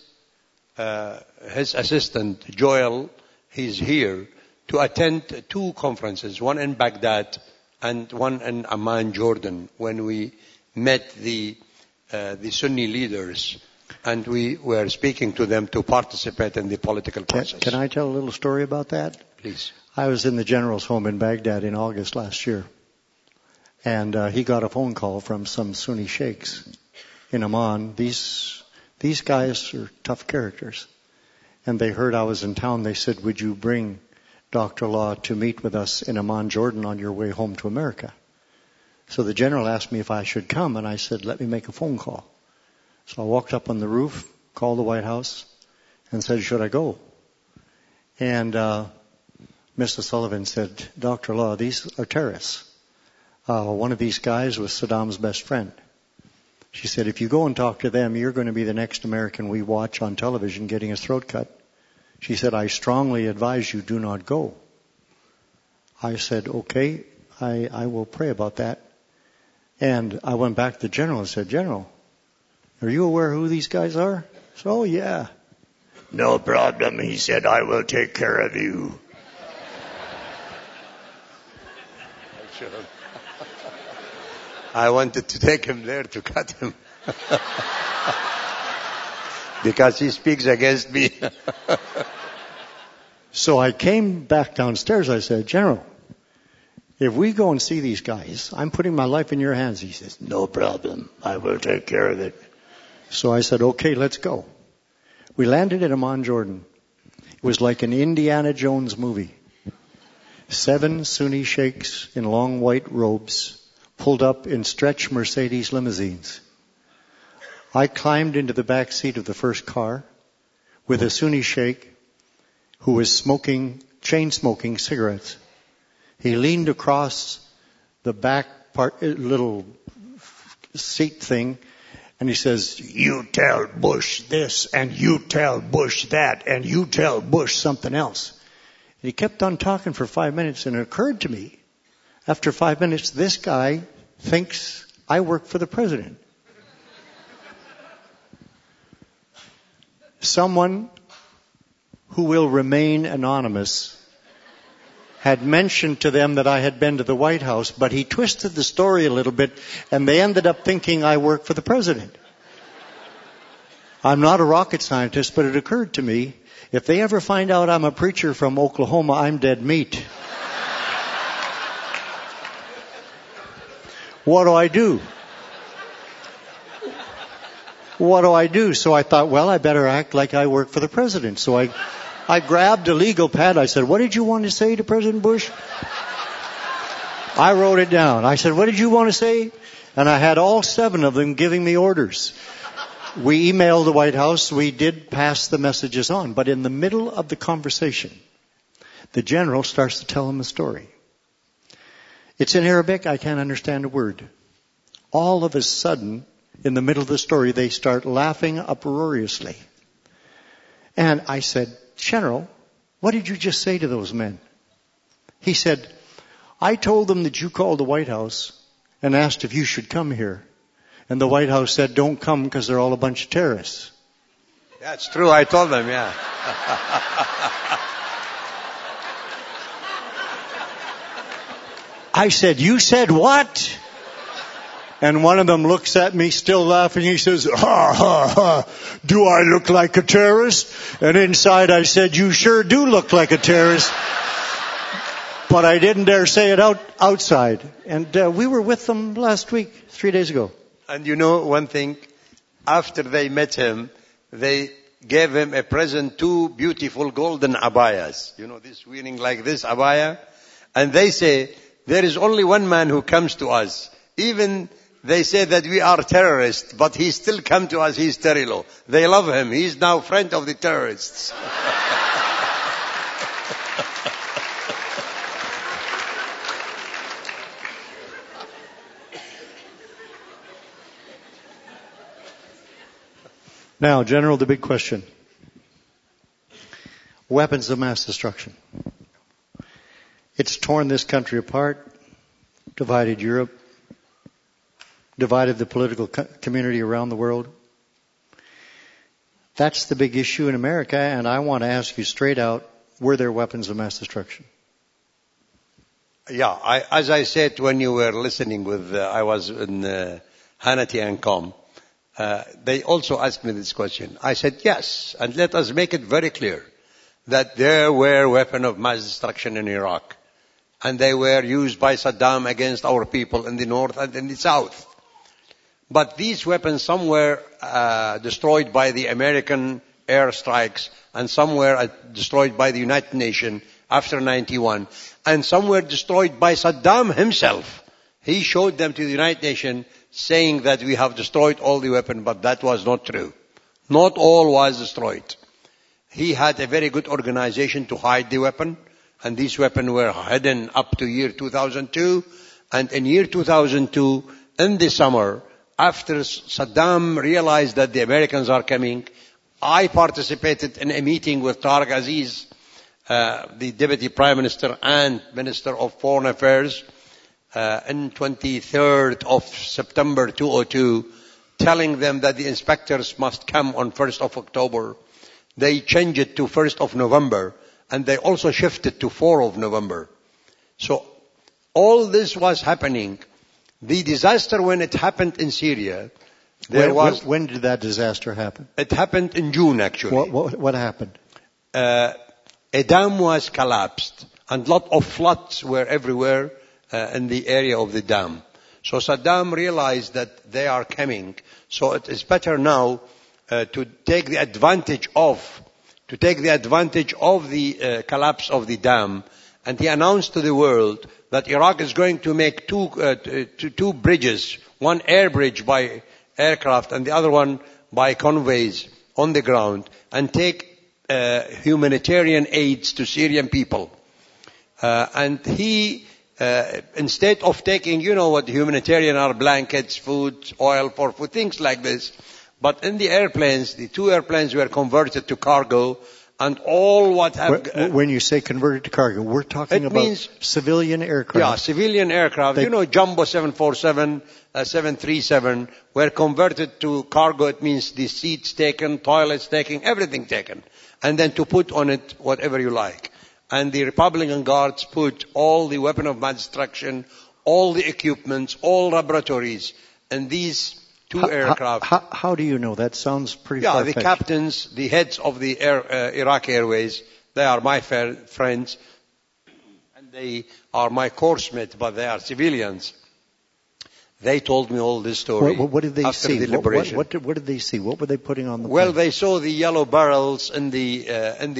assistant, Joel, he's here, to attend 2 conferences, one in Baghdad and one in Amman, Jordan, when we met the Sunni leaders and we were speaking to them to participate in the political process. Can I tell a little story about that? Please. I was in the general's home in Baghdad in August last year, and he got a phone call from some Sunni sheikhs in Amman. These guys are tough characters, and they heard I was in town. They said, "Would you bring Dr. Law to meet with us in Amman, Jordan on your way home to America?" So the general asked me if I should come, and I said, let me make a phone call. So I walked up on the roof, called the White House, and said, should I go? And Mr. Sullivan said, Dr. Law, these are terrorists. One of these guys was Saddam's best friend. She said, if you go and talk to them, you're going to be the next American we watch on television getting his throat cut. She said, I strongly advise you do not go. I said, okay, I will pray about that. And I went back to the general and said, General, are you aware who these guys are? I said, oh, yeah. No problem. He said, I will take care of you. I wanted to take him there to cut him. Because he speaks against me. So I came back downstairs. I said, General, if we go and see these guys, I'm putting my life in your hands. He says, no problem. I will take care of it. So I said, okay, let's go. We landed in Amman, Jordan. It was like an Indiana Jones movie. 7 Sunni sheikhs in long white robes pulled up in stretch Mercedes limousines. I climbed into the back seat of the first car with a Sunni sheikh who was chain smoking cigarettes. He leaned across the back part, little seat thing, and he says, you tell Bush this, and you tell Bush that, and you tell Bush something else. And he kept on talking for 5 minutes, and it occurred to me, after 5 minutes, this guy thinks I work for the president. Someone who will remain anonymous had mentioned to them that I had been to the White House, but he twisted the story a little bit, and they ended up thinking I work for the president. I'm not a rocket scientist, but it occurred to me, if they ever find out I'm a preacher from Oklahoma, I'm dead meat. What do I do? What do I do? So I thought, well, I better act like I work for the president. So I grabbed a legal pad. I said, what did you want to say to President Bush? I wrote it down. I said, what did you want to say? And I had all 7 of them giving me orders. We emailed the White House. We did pass the messages on. But in the middle of the conversation, the general starts to tell him a story. It's in Arabic. I can't understand a word. All of a sudden, in the middle of the story, they start laughing uproariously. And I said, General, what did you just say to those men? He said, I told them that you called the White House and asked if you should come here. And the White House said, don't come because they're all a bunch of terrorists. That's true. I told them, yeah. I said, you said what? And one of them looks at me still laughing. He says, ha, ha, ha. Do I look like a terrorist? And inside I said, you sure do look like a terrorist. But I didn't dare say it outside. And we were with them last week, 3 days ago. And you know one thing? After they met him, they gave him a present, 2 beautiful golden abayas. You know, this wearing like this abaya. And they say, there is only one man who comes to us. Even they say that we are terrorists, but he still come to us. He's Terilo. They love him. He's now friend of the terrorists. Now, General, the big question. Weapons of mass destruction. It's torn this country apart, divided Europe, divided the political community around the world. That's the big issue in America, and I want to ask you straight out, were there weapons of mass destruction? Yeah, as I said when you were listening with, I was in Hannity and Com, they also asked me this question. I said yes, and let us make it very clear that there were weapons of mass destruction in Iraq. And they were used by Saddam against our people in the north and in the south. But these weapons, some were destroyed by the American airstrikes, and some were destroyed by the United Nations after 91, and some were destroyed by Saddam himself. He showed them to the United Nations saying that we have destroyed all the weapons, but that was not true. Not all was destroyed. He had a very good organization to hide the weapon, and these weapons were hidden up to year 2002. And in year 2002, in the summer, after Saddam realized that the Americans are coming, I participated in a meeting with Tariq Aziz, the Deputy Prime Minister and Minister of Foreign Affairs, in 23rd of September 2002, telling them that the inspectors must come on 1st of October. They changed it to 1st of November, and they also shifted to 4th of November. So all this was happening. The disaster, when it happened in Syria, When did that disaster happen? It happened in June, actually. What happened? A dam was collapsed, and lot of floods were everywhere in the area of the dam. So Saddam realized that they are coming. So it is better now to take the advantage of the collapse of the dam. And he announced to the world that Iraq is going to make two bridges, one air bridge by aircraft and the other one by convoys on the ground, and take humanitarian aids to Syrian people. And he, instead of taking, what humanitarian are, blankets, food, oil for food, things like this. But in the airplanes, the 2 airplanes were converted to cargo, and all what have... when you say converted to cargo, we're talking about civilian aircraft. Yeah, civilian aircraft. Jumbo 747, 737 were converted to cargo. It means the seats taken, toilets taken, everything taken. And then to put on it whatever you like. And the Republican Guards put all the weapon of mass destruction, all the equipments, all laboratories, and these 2 aircraft. How do you know? That sounds pretty far-fetched. The captains, the heads of the Iraq Airways, they are my friends, and they are my coursemates, but they are civilians. They told me all this story. What did they after see? The liberation. What did they see? What were they putting on the plane? Well, they saw the yellow barrels in the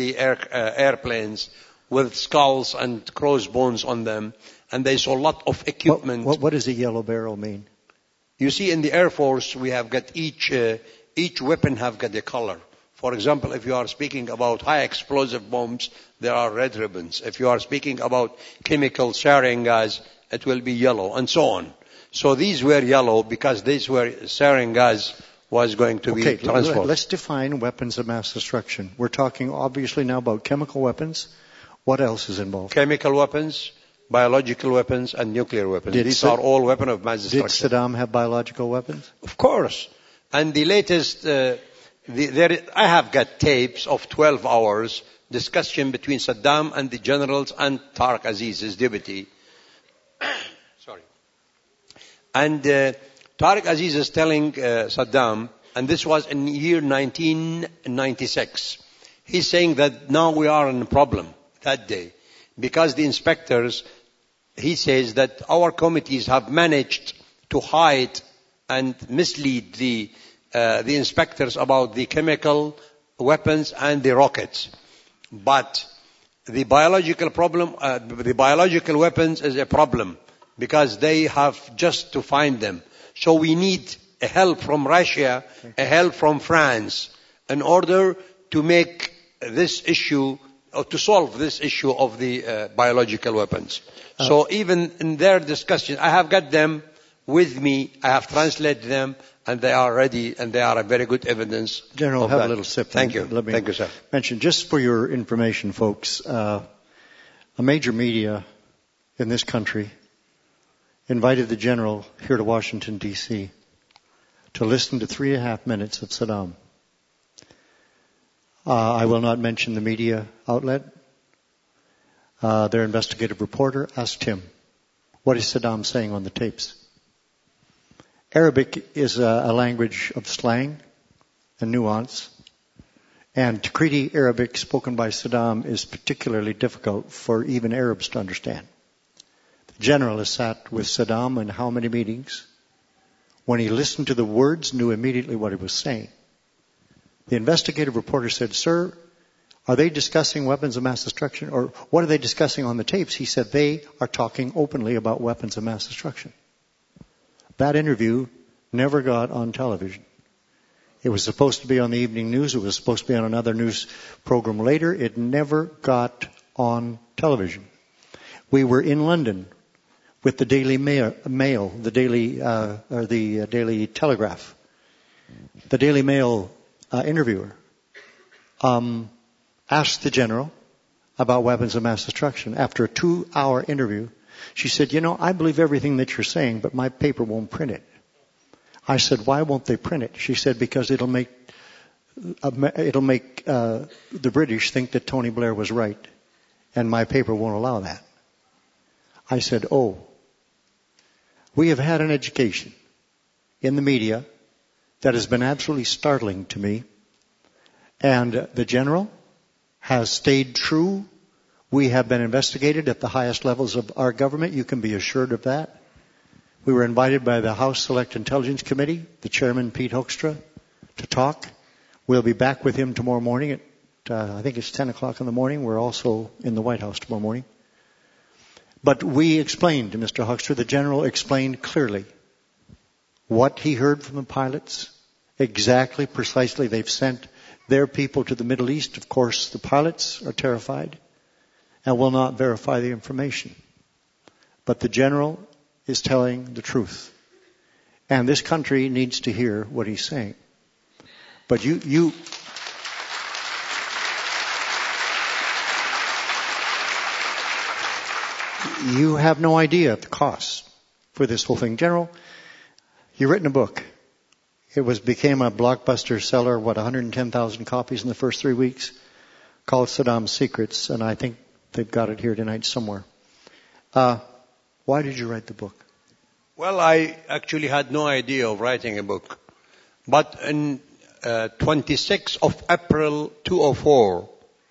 airplanes with skulls and crossbones on them, and they saw a lot of equipment. What does a yellow barrel mean? You see, in the Air Force, we have got each weapon have got a color. For example, if you are speaking about high explosive bombs, there are red ribbons. If you are speaking about chemical sarin gas, it will be yellow, and so on. So these were yellow because these were sarin gas was going to be transferred. Let's define weapons of mass destruction. We're talking obviously now about chemical weapons. What else is involved? Chemical weapons, biological weapons, and nuclear weapons. These are all weapons of mass destruction. Did Saddam have biological weapons? Of course. And the latest, I have got tapes of 12 hours discussion between Saddam and the generals and Tariq Aziz, his deputy. Sorry. And Tariq Aziz is telling Saddam, and this was in year 1996, he's saying that now we are in a problem that day. Because the inspectors, he says that our committees have managed to hide and mislead the inspectors about the chemical weapons and the rockets. But the biological weapons is a problem because they have just to find them. So we need a help from Russia, a help from France in order to make this issue, or to solve this issue of the biological weapons. So even in their discussion, I have got them with me, I have translated them, and they are ready, and they are a very good evidence. General, have a little sip. Thank you. Thank you, sir. Mention, just for your information, folks, a major media in this country invited the general here to Washington, D.C. to listen to 3.5 minutes of Saddam. I will not mention the media outlet. Their investigative reporter asked him, what is Saddam saying on the tapes? Arabic is a language of slang and nuance. And Tigriti Arabic spoken by Saddam is particularly difficult for even Arabs to understand. The general has sat with Saddam in how many meetings? When he listened to the words, knew immediately what he was saying. The investigative reporter said, sir, are they discussing weapons of mass destruction? Or what are they discussing on the tapes? He said, they are talking openly about weapons of mass destruction. That interview never got on television. It was supposed to be on the evening news. It was supposed to be on another news program later. It never got on television. We were in London with the Daily Mail, the Daily Telegraph. The Daily Mail interviewer asked the general about weapons of mass destruction. After a 2-hour interview, she said, I believe everything that you're saying, but my paper won't print it. I said, why won't they print it? She said, because it'll make the British think that Tony Blair was right, and my paper won't allow that. I said, we have had an education in the media that has been absolutely startling to me, and the general has stayed true. We have been investigated at the highest levels of our government. You can be assured of that. We were invited by the House Select Intelligence Committee, the chairman, Pete Hoekstra, to talk. We'll be back with him tomorrow morning at, I think it's 10 o'clock in the morning. We're also in the White House tomorrow morning. But we explained to Mr. Hoekstra, the general explained clearly what he heard from the pilots, exactly, precisely. They've sent their people to the Middle East. Of course, the pilots are terrified and will not verify the information. But the general is telling the truth. And this country needs to hear what he's saying. But you have no idea of the cost for this whole thing. General, you've written a book. It became a blockbuster seller, 110,000 copies in the first 3 weeks, called Saddam's Secrets, and I think they've got it here tonight somewhere. Why did you write the book? Well, I actually had no idea of writing a book. But in 26th of April 2004,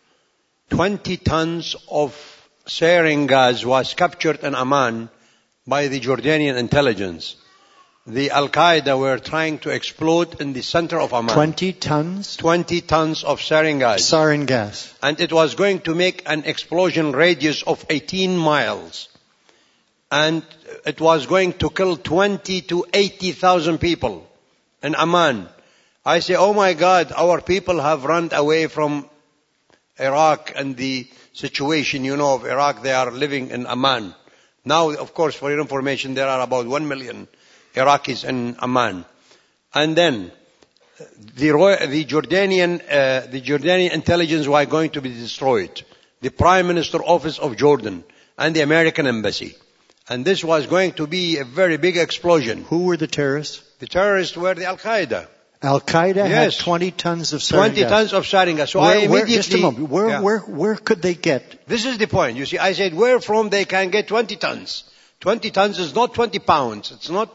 20 tons of sarin gas was captured in Amman by the Jordanian intelligence. The Al-Qaeda were trying to explode in the center of Amman. 20 tons? 20 tons of sarin gas. Sarin gas. And it was going to make an explosion radius of 18 miles. And it was going to kill 20 to 80,000 people in Amman. I say, oh my God, our people have run away from Iraq and the situation, of Iraq. They are living in Amman. Now, of course, for your information, there are about 1 million Iraqis in Amman. And then the Jordanian intelligence were going to be destroyed. The Prime Minister Office of Jordan and the American Embassy. And this was going to be a very big explosion. Who were the terrorists? The terrorists were the Al-Qaeda. Al-Qaeda had 20 tons of sarin 20 gas. tons of sarin gas. So I immediately... Just a moment. Where could they get? This is the point. You see, I said, where from they can get 20 tons? 20 tons is not 20 pounds. It's not,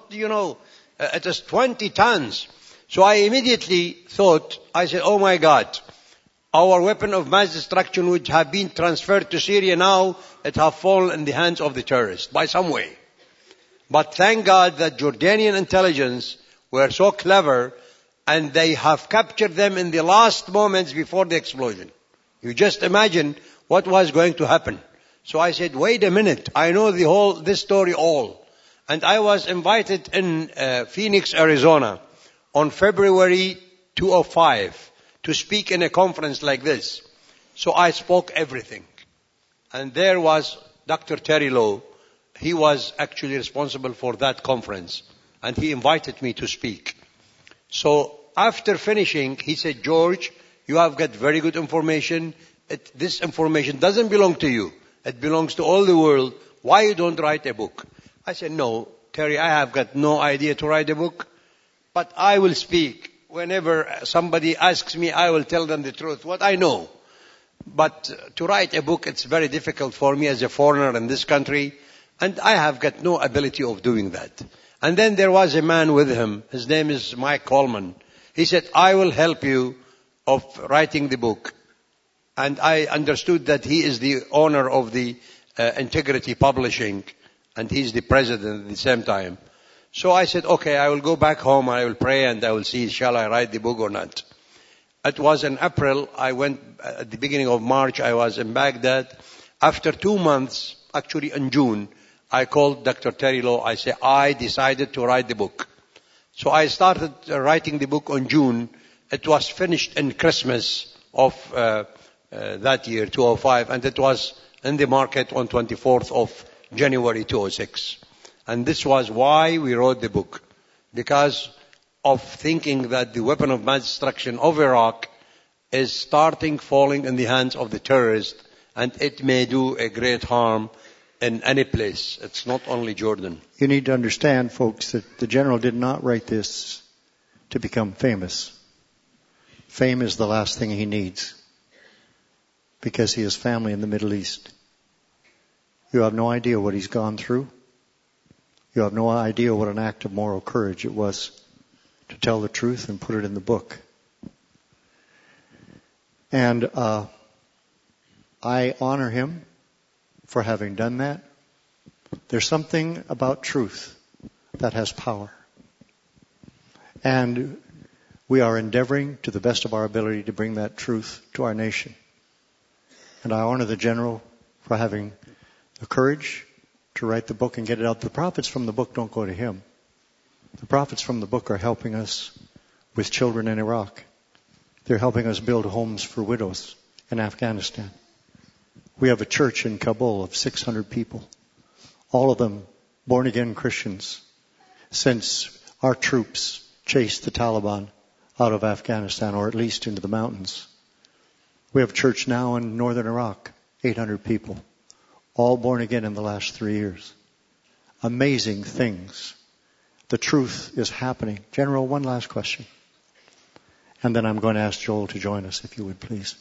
it is 20 tons. So I immediately thought, I said, oh my God, our weapon of mass destruction which have been transferred to Syria now, it have fallen in the hands of the terrorists by some way. But thank God that Jordanian intelligence were so clever and they have captured them in the last moments before the explosion. You just imagine what was going to happen. So I said, wait a minute, I know this story all. And I was invited in Phoenix, Arizona on February 2005 to speak in a conference like this. So I spoke everything. And there was Dr. Terry Lowe. He was actually responsible for that conference. And he invited me to speak. So after finishing, he said, George, you have got very good information. This information doesn't belong to you. It belongs to all the world. Why you don't write a book? I said, no, Terry, I have got no idea to write a book. But I will speak. Whenever somebody asks me, I will tell them the truth, what I know. But to write a book, it's very difficult for me as a foreigner in this country. And I have got no ability of doing that. And then there was a man with him. His name is Mike Coleman. He said, I will help you of writing the book. And I understood that he is the owner of the Integrity Publishing. And he's the president at the same time. So I said, okay, I will go back home. I will pray and I will see, shall I write the book or not? It was in April. I went at the beginning of March. I was in Baghdad. After 2 months, actually in June, I called Dr. Terry Lowe. I said, I decided to write the book. So I started writing the book on June. It was finished in Christmas of that year, 2005, and it was in the market on 24th of January 2006. And this was why we wrote the book, because of thinking that the weapon of mass destruction of Iraq is starting falling in the hands of the terrorists, and it may do a great harm in any place. It's not only Jordan. You need to understand, folks, that the general did not write this to become famous. Fame is the last thing he needs, because he has family in the Middle East. You have no idea what he's gone through. You have no idea what an act of moral courage it was to tell the truth and put it in the book. And I honor him for having done that. There's something about truth that has power. And we are endeavoring to the best of our ability to bring that truth to our nation. And I honor the general for having the courage to write the book and get it out. The profits from the book don't go to him. The profits from the book are helping us with children in Iraq. They're helping us build homes for widows in Afghanistan. We have a church in Kabul of 600 people, all of them born-again Christians, since our troops chased the Taliban out of Afghanistan, or at least into the mountains. We have a church now in northern Iraq, 800 people, all born again in the last 3 years. Amazing things. The truth is happening. General, one last question. And then I'm going to ask Joel to join us, if you would, please.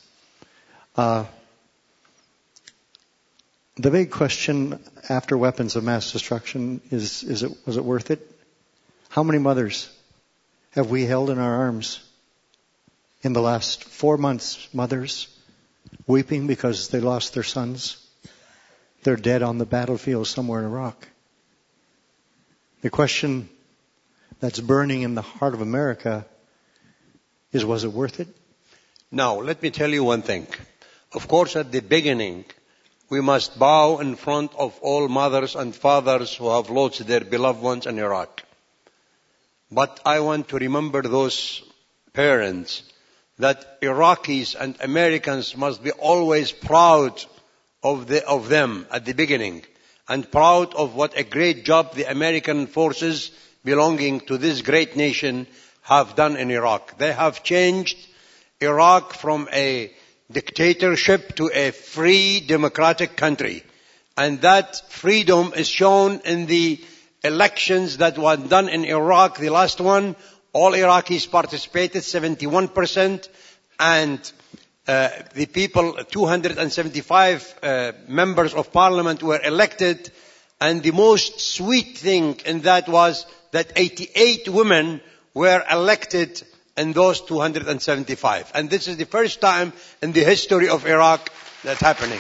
The big question after weapons of mass destruction was it worth it? How many mothers have we held in our arms in the last 4 months? Mothers weeping because they lost their sons. They're dead on the battlefield somewhere in Iraq. The question that's burning in the heart of America is, was it worth it? Now, let me tell you one thing. Of course, at the beginning, we must bow in front of all mothers and fathers who have lost their beloved ones in Iraq. But I want to remember those parents that Iraqis and Americans must be always proud of them at the beginning, and proud of what a great job the American forces belonging to this great nation have done in Iraq. They have changed Iraq from a dictatorship to a free democratic country. And that freedom is shown in the elections that were done in Iraq. The last one, all Iraqis participated, 71%, and the people, 275 members of parliament were elected. And the most sweet thing in that was that 88 women were elected in those 275. And this is the first time in the history of Iraq that's happening.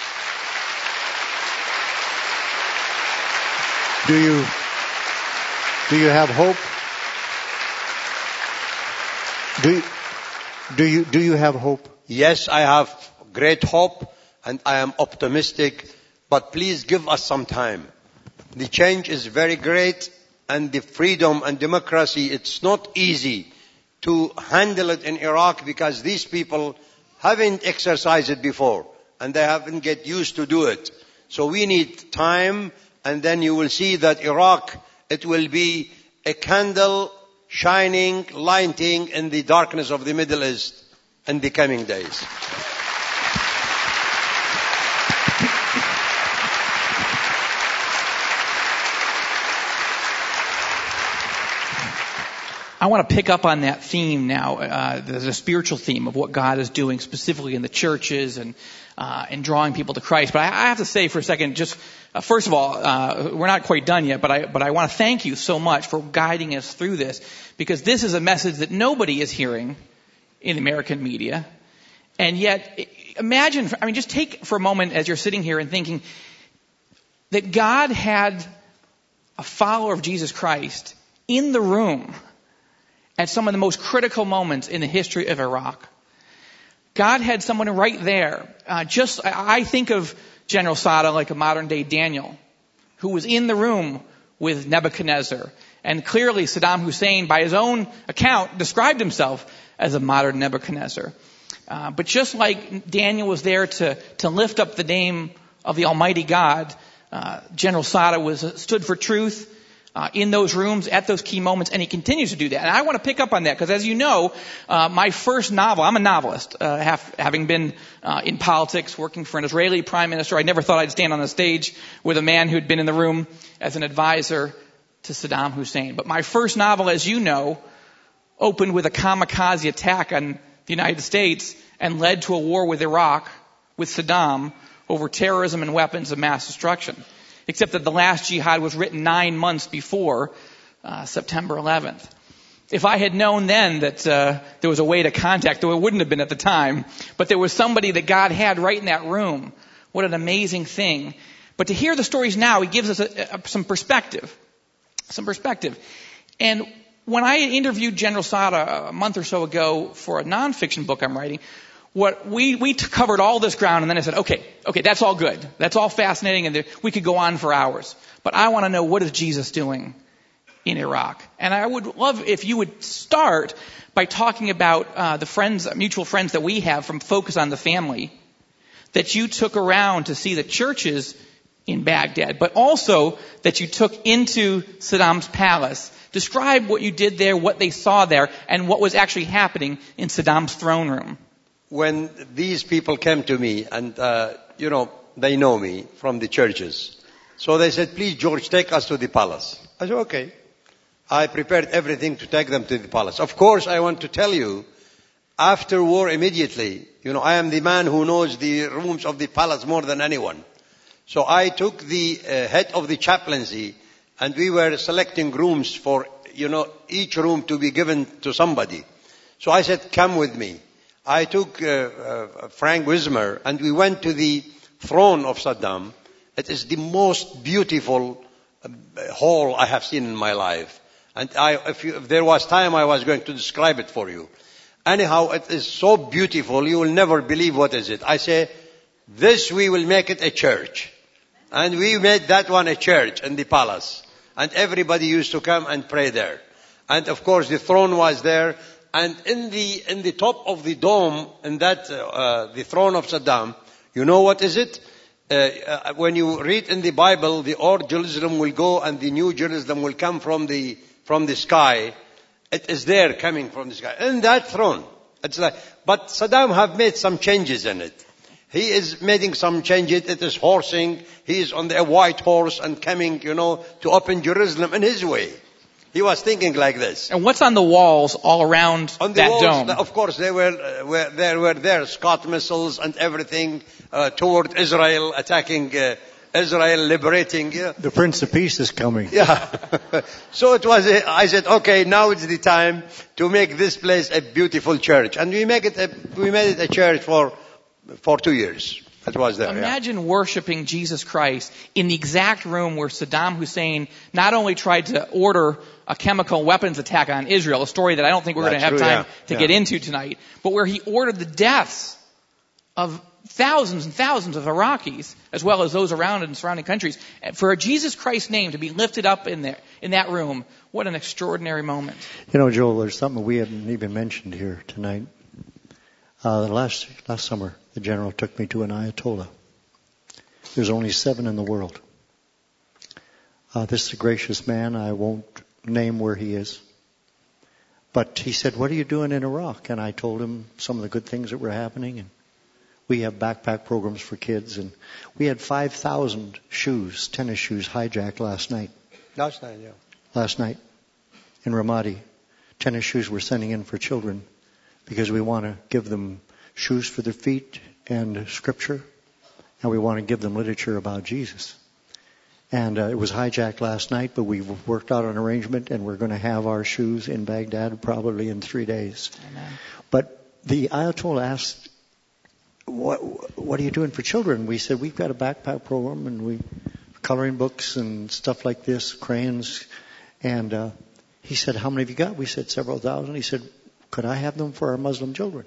Do you have hope? Do you have hope? Yes, I have great hope and I am optimistic, but please give us some time. The change is very great, and the freedom and democracy, it's not easy to handle it in Iraq because these people haven't exercised it before and they haven't get used to do it. So we need time, and then you will see that Iraq, it will be a candle shining, lighting in the darkness of the Middle East in the coming days. I want to pick up on that theme now, the spiritual theme of what God is doing specifically in the churches and drawing people to Christ. But I have to say for a second, just first of all, we're not quite done yet, but I want to thank you so much for guiding us through this, because this is a message that nobody is hearing in American media. And yet, imagine, just take for a moment as you're sitting here and thinking that God had a follower of Jesus Christ in the room at some of the most critical moments in the history of Iraq. God had someone right there. I think of General Sada like a modern day Daniel, who was in the room with Nebuchadnezzar. And clearly Saddam Hussein, by his own account, described himself as a modern Nebuchadnezzar. But just like Daniel was there to lift up the name of the Almighty God, General Sada stood for truth in those rooms at those key moments, and he continues to do that. And I want to pick up on that because, as you know, my first novel, I'm a novelist, having been in politics, working for an Israeli prime minister. I never thought I'd stand on the stage with a man who'd been in the room as an advisor to Saddam Hussein. But my first novel, as you know, opened with a kamikaze attack on the United States and led to a war with Iraq, with Saddam, over terrorism and weapons of mass destruction. Except that the last jihad was written 9 months before September 11th. If I had known then that there was a way to contact, though it wouldn't have been at the time, but there was somebody that God had right in that room, what an amazing thing. But to hear the stories now, he gives us some perspective. And when I interviewed General Sada a month or so ago for a nonfiction book I'm writing, we covered all this ground, and then I said, okay, that's all good. That's all fascinating, and we could go on for hours. But I want to know, what is Jesus doing in Iraq? And I would love if you would start by talking about the mutual friends that we have from Focus on the Family, that you took around to see the churches in Baghdad, but also that you took into Saddam's palace. Describe what you did there, what they saw there, and what was actually happening in Saddam's throne room. When these people came to me, and they know me from the churches, so they said, please, George, take us to the palace. I said, okay. I prepared everything to take them to the palace. Of course, I want to tell you, after war immediately, I am the man who knows the rooms of the palace more than anyone. So I took the head of the chaplaincy, and we were selecting rooms for, each room to be given to somebody. So I said, come with me. I took Frank Wismer, and we went to the throne of Saddam. It is the most beautiful hall I have seen in my life. And if there was time, I was going to describe it for you. Anyhow, it is so beautiful, you will never believe what is it. I say, this we will make it a church. And we made that one a church in the palace. And everybody used to come and pray there. And of course, the throne was there. And in the top of the dome, in that, the throne of Saddam, you know what is it? When you read in the Bible, the old Jerusalem will go and the new Jerusalem will come from the sky. It is there coming from the sky. In that throne. But Saddam have made some changes in it. He is making some changes. It is horsing. He is on a white horse and coming, to open Jerusalem in his way. He was thinking like this. And what's on the walls all around on the that walls, dome? Of course, there were Scott missiles and everything toward Israel, attacking Israel, liberating. The Prince of Peace is coming. Yeah. So it was. I said, okay, now it's the time to make this place a beautiful church, and we made it a church for 2 years. That was there. Imagine worshiping Jesus Christ in the exact room where Saddam Hussein not only tried to order a chemical weapons attack on Israel, a story that I don't think we're going to have time to get into tonight, but where he ordered the deaths of thousands and thousands of Iraqis, as well as those around in surrounding countries. For Jesus Christ's name to be lifted up in that room, what an extraordinary moment. Joel, there's something we haven't even mentioned here tonight. Last summer, the general took me to an Ayatollah. There's only 7 in the world. This is a gracious man. I won't name where he is. But he said, what are you doing in Iraq? And I told him some of the good things that were happening. And we have backpack programs for kids. And we had 5,000 tennis shoes, hijacked last night. Last night, yeah. Last night in Ramadi. Tennis shoes we're sending in for children because we want to give them shoes for their feet and scripture. And we want to give them literature about Jesus. And it was hijacked last night, but we've worked out an arrangement, and we're going to have our shoes in Baghdad probably in 3 days. Amen. But the Ayatollah asked, what are you doing for children? We said, we've got a backpack program, and we coloring books and stuff like this, crayons. And he said, how many have you got? We said, several thousand. He said, could I have them for our Muslim children?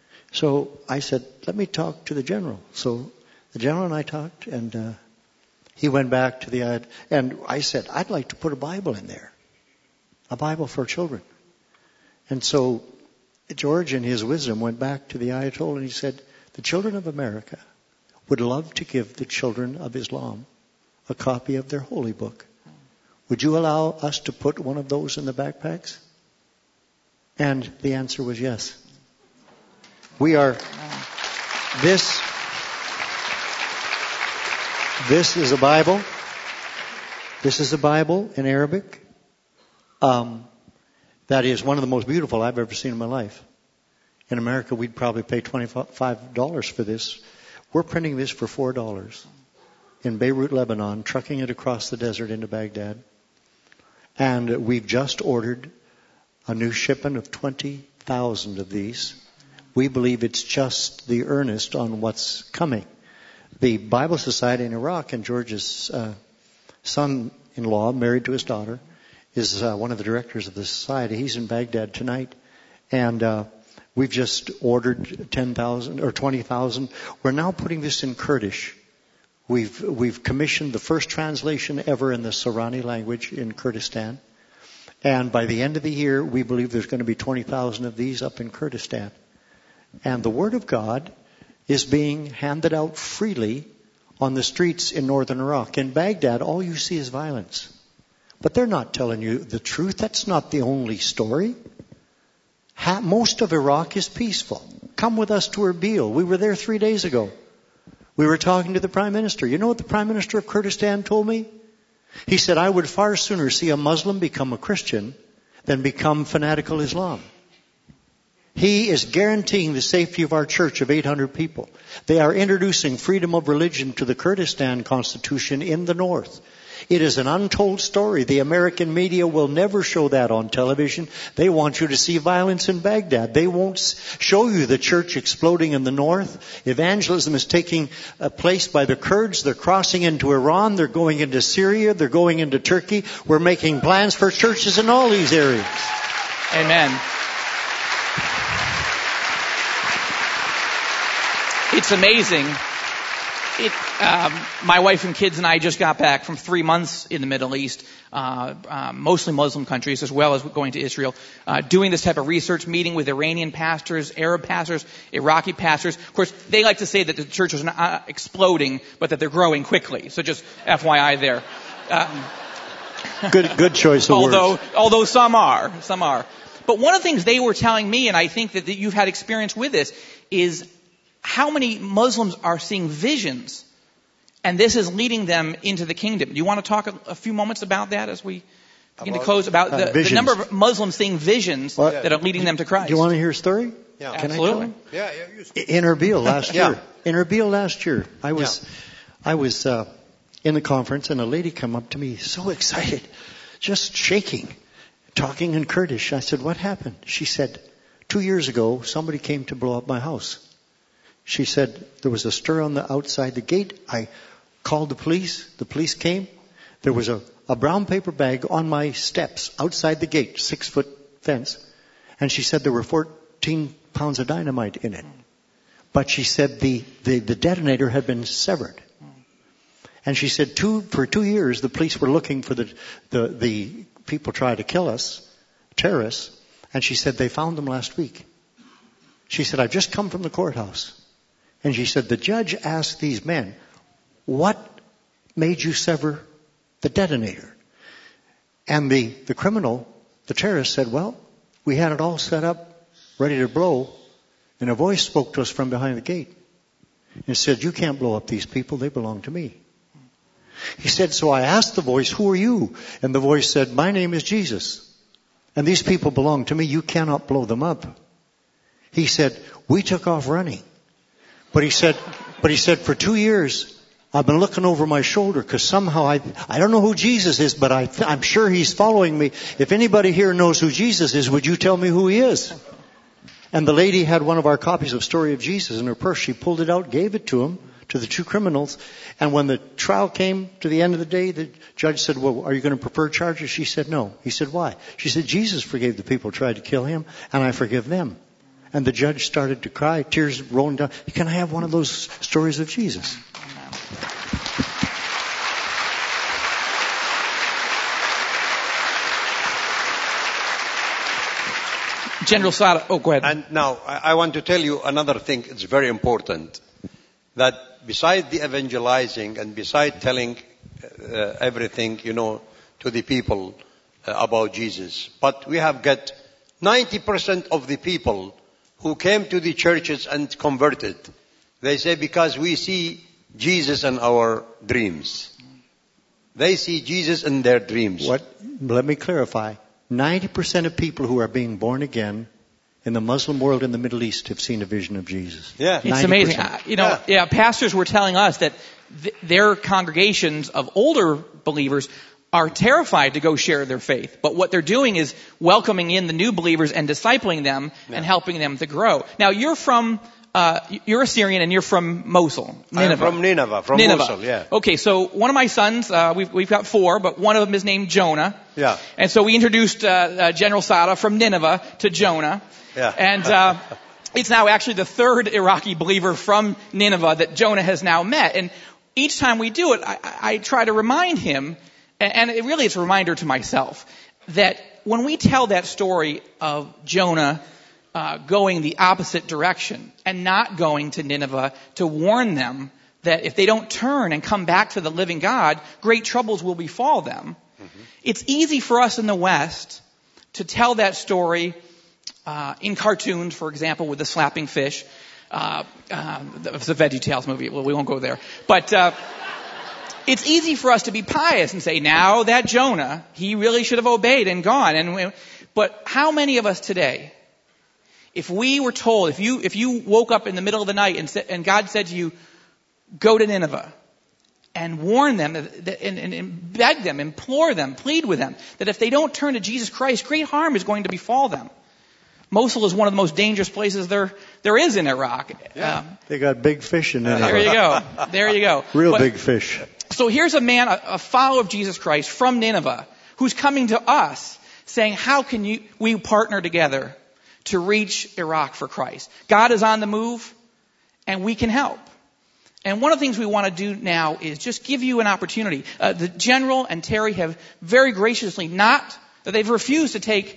So I said, let me talk to the general. So the general and I talked, and He went back to the, and I said, I'd like to put a Bible in there. A Bible for children. And so George in his wisdom went back to the Ayatollah and he said, the children of America would love to give the children of Islam a copy of their holy book. Would you allow us to put one of those in the backpacks? And the answer was yes. We are, this is a Bible. This is a Bible in Arabic. That is one of the most beautiful I've ever seen in my life. In America, we'd probably pay $25 for this. We're printing this for $4 in Beirut, Lebanon, trucking it across the desert into Baghdad. And we've just ordered a new shipment of 20,000 of these. We believe it's just the earnest on what's coming. The Bible Society in Iraq, and George's son-in-law, married to his daughter, is one of the directors of the society. He's in Baghdad tonight. And we've just ordered 10,000 or 20,000. We're now putting this in Kurdish. We've commissioned the first translation ever in the Sorani language in Kurdistan. And by the end of the year, we believe there's going to be 20,000 of these up in Kurdistan. And the Word of God is being handed out freely on the streets in northern Iraq. In Baghdad, all you see is violence. But they're not telling you the truth. That's not the only story. Most of Iraq is peaceful. Come with us to Erbil. We were there 3 days ago. We were talking to the Prime Minister. You know what the Prime Minister of Kurdistan told me? He said, I would far sooner see a Muslim become a Christian than become fanatical Islam. He is guaranteeing the safety of our church of 800 people. They are introducing freedom of religion to the Kurdistan Constitution in the north. It is an untold story. The American media will never show that on television. They want you to see violence in Baghdad. They won't show you the church exploding in the north. Evangelism is taking place by the Kurds. They're crossing into Iran. They're going into Syria. They're going into Turkey. We're making plans for churches in all these areas. Amen. It's amazing. My wife and kids and I just got back from 3 months in the Middle East, mostly Muslim countries, as well as going to Israel, doing this type of research, meeting with Iranian pastors, Arab pastors, Iraqi pastors. Of course, they like to say that the church is not exploding, but that they're growing quickly. So just FYI there. Good choice of words. Although some are. But one of the things they were telling me, and I think that you've had experience with this, is how many Muslims are seeing visions, and this is leading them into the kingdom. Do you want to talk a few moments about that as we begin to close, about the number of Muslims seeing visions that are leading them to Christ? Do you want to hear a story? Yeah. Can Absolutely. Yeah. In Erbil last year. In Erbil last year, I was in the conference, and a lady came up to me, so excited, just shaking, talking in Kurdish. I said, what happened? She said, 2 years ago, somebody came to blow up my house. She said, there was a stir on the outside the gate. I called the police. The police came. There was a brown paper bag on my steps outside the gate, 6-foot fence. And she said there were 14 pounds of dynamite in it. But she said the detonator had been severed. And she said for 2 years, the police were looking for the people trying to kill us, terrorists. And she said they found them last week. She said, I've just come from the courthouse. And she said, the judge asked these men, what made you sever the detonator? And the criminal, the terrorist, said, well, we had it all set up, ready to blow. And a voice spoke to us from behind the gate and said, you can't blow up these people. They belong to me. He said, so I asked the voice, who are you? And the voice said, my name is Jesus. And these people belong to me. You cannot blow them up. He said, we took off running. But he said, for 2 years, I've been looking over my shoulder because somehow I don't know who Jesus is, but I'm sure he's following me. If anybody here knows who Jesus is, would you tell me who he is? And the lady had one of our copies of Story of Jesus in her purse. She pulled it out, gave it to him, to the two criminals. And when the trial came to the end of the day, the judge said, well, are you going to prefer charges? She said, no. He said, why? She said, Jesus forgave the people who tried to kill him, and I forgive them. And the judge started to cry, tears rolling down. Can I have one of those stories of Jesus? General Sada. Oh, go ahead. And now, I want to tell you another thing. It's very important. That beside the evangelizing and beside telling everything, to the people about Jesus, but we have got 90% of the people who came to the churches and converted. They say, because we see Jesus in our dreams. They see Jesus in their dreams. Let me clarify. 90% of people who are being born again in the Muslim world in the Middle East have seen a vision of Jesus. Yeah. It's 90%. Amazing. Pastors were telling us that their congregations of older believers are terrified to go share their faith. But what they're doing is welcoming in the new believers and discipling them and helping them to grow. Now, you're a Syrian and you're from Mosul, Nineveh. I'm from Nineveh, Mosul, yeah. Okay, so one of my sons, we've got 4, but one of them is named Jonah. Yeah. And so we introduced General Sada from Nineveh to Jonah. Yeah. And it's now actually the 3rd Iraqi believer from Nineveh that Jonah has now met. And each time we do it, I try to remind him, and it really is a reminder to myself, that when we tell that story of Jonah going the opposite direction and not going to Nineveh to warn them that if they don't turn and come back to the living God, great troubles will befall them. Mm-hmm. It's easy for us in the West to tell that story in cartoons, for example, with the slapping fish. It's a VeggieTales movie. Well, we won't go there. But it's easy for us to be pious and say, now that Jonah, he really should have obeyed and gone. But how many of us today, if we were told, if you woke up in the middle of the night and God said to you, go to Nineveh and warn them and beg them, implore them, plead with them, that if they don't turn to Jesus Christ, great harm is going to befall them. Mosul is one of the most dangerous places there is in Iraq. Yeah. They got big fish in Nineveh. There you go. Big fish. So here's a man, a follower of Jesus Christ from Nineveh, who's coming to us saying, how can we partner together to reach Iraq for Christ? God is on the move, and we can help. And one of the things we want to do now is just give you an opportunity. The General and Terry have very graciously they've refused to take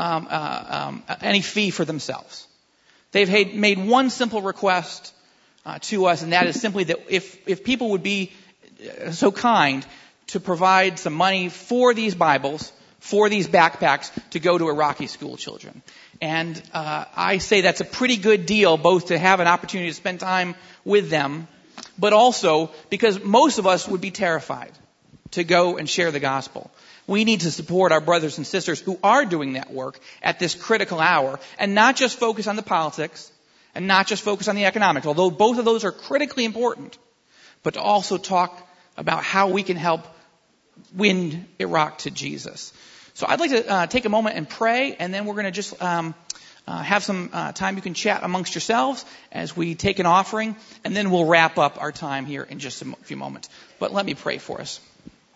any fee for themselves. They've made one simple request to us, and that is simply that if people would be so kind to provide some money for these Bibles, for these backpacks to go to Iraqi school children. And I say that's a pretty good deal, both to have an opportunity to spend time with them, but also because most of us would be terrified to go and share the gospel. We need to support our brothers and sisters who are doing that work at this critical hour, and not just focus on the politics and not just focus on the economics, although both of those are critically important, but to also talk about how we can help win Iraq to Jesus. So I'd like to take a moment and pray, and then we're going to just have some time you can chat amongst yourselves as we take an offering, and then we'll wrap up our time here in just a few moments. But let me pray for us.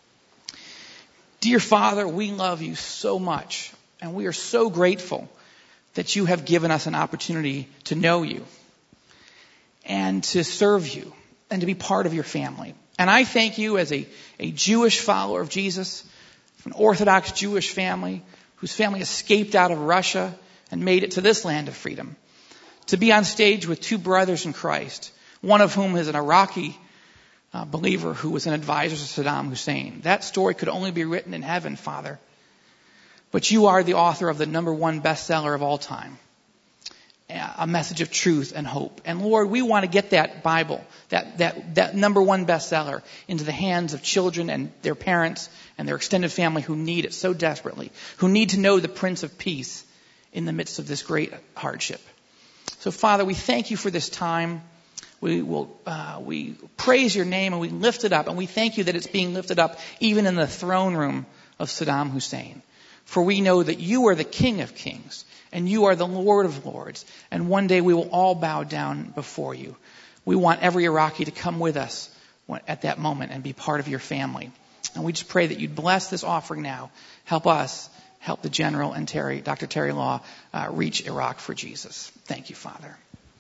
Dear Father, we love you so much, and we are so grateful that you have given us an opportunity to know you and to serve you and to be part of your family. And I thank you as a Jewish follower of Jesus, an Orthodox Jewish family whose family escaped out of Russia and made it to this land of freedom, to be on stage with 2 brothers in Christ, one of whom is an Iraqi believer who was an advisor to Saddam Hussein. That story could only be written in heaven, Father. But you are the author of the #1 bestseller of all time, A Message of Truth and Hope. And Lord, we want to get that Bible, that #1 bestseller, into the hands of children and their parents and their extended family who need it so desperately, who need to know the Prince of Peace in the midst of this great hardship. So Father, we thank you for this time. We praise your name and we lift it up, and we thank you that it's being lifted up even in the throne room of Saddam Hussein. For we know that you are the King of Kings and you are the Lord of Lords, and one day we will all bow down before you. We want every Iraqi to come with us at that moment and be part of your family. And we just pray that you'd bless this offering now. Help us, help the General and Dr. Terry Law reach Iraq for Jesus. Thank you, Father.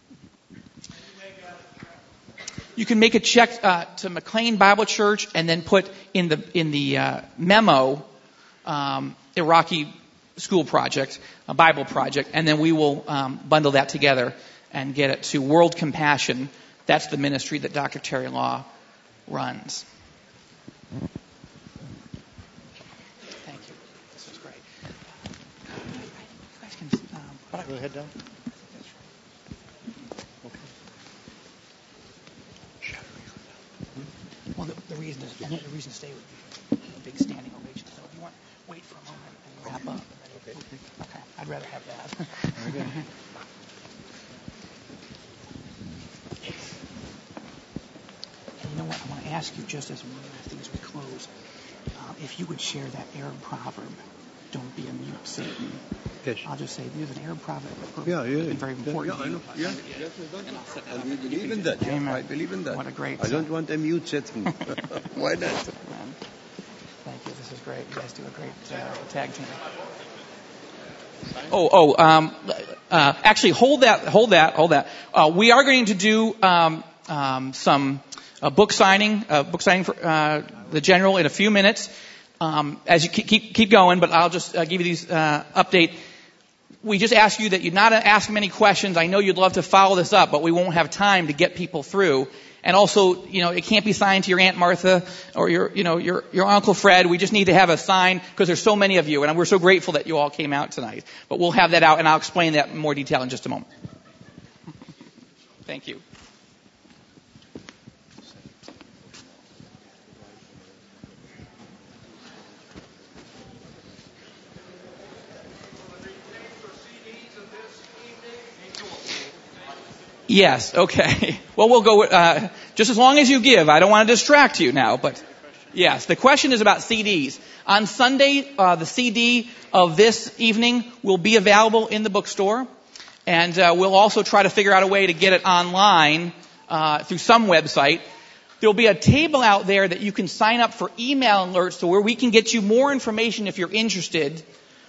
You can make a check to McLean Bible Church and then put in the memo Iraqi school project, a Bible project, and then we will bundle that together and get it to World Compassion. That's the ministry that Dr. Terry Law runs. Thank you. This is great. You guys can Go ahead, Don. Well, the reason to stay would be a big standing ovation. So if you want, wait for a moment and wrap up. Okay. I'd rather have that. And you know what? I want to ask you, just as one last thing as we close, if you would share that Arab proverb, "Don't be a mute Satan." Yes. I'll just say there's an Arab proverb. Yeah. Very important. Yeah, I know. Yeah. And we believe in that. Amen. I believe in that. What a great. I don't want a mute Satan. Why not? Thank you. This is great. You guys do a great tag team. Actually, hold that. We are going to do some book signing for the general in a few minutes. As you keep going, but I'll just give you these update. We just ask you that you not ask many questions. I know you'd love to follow this up, but we won't have time to get people through. And also, it can't be signed to your Aunt Martha or your Uncle Fred. We just need to have a sign because there's so many of you, and we're so grateful that you all came out tonight. But we'll have that out, and I'll explain that in more detail in just a moment. Thank you. Yes, okay. Well, we'll go just as long as you give. I don't want to distract you now, but yes, the question is about CDs. On Sunday, the CD of this evening will be available in the bookstore, and we'll also try to figure out a way to get it online through some website. There'll be a table out there that you can sign up for email alerts to where we can get you more information if you're interested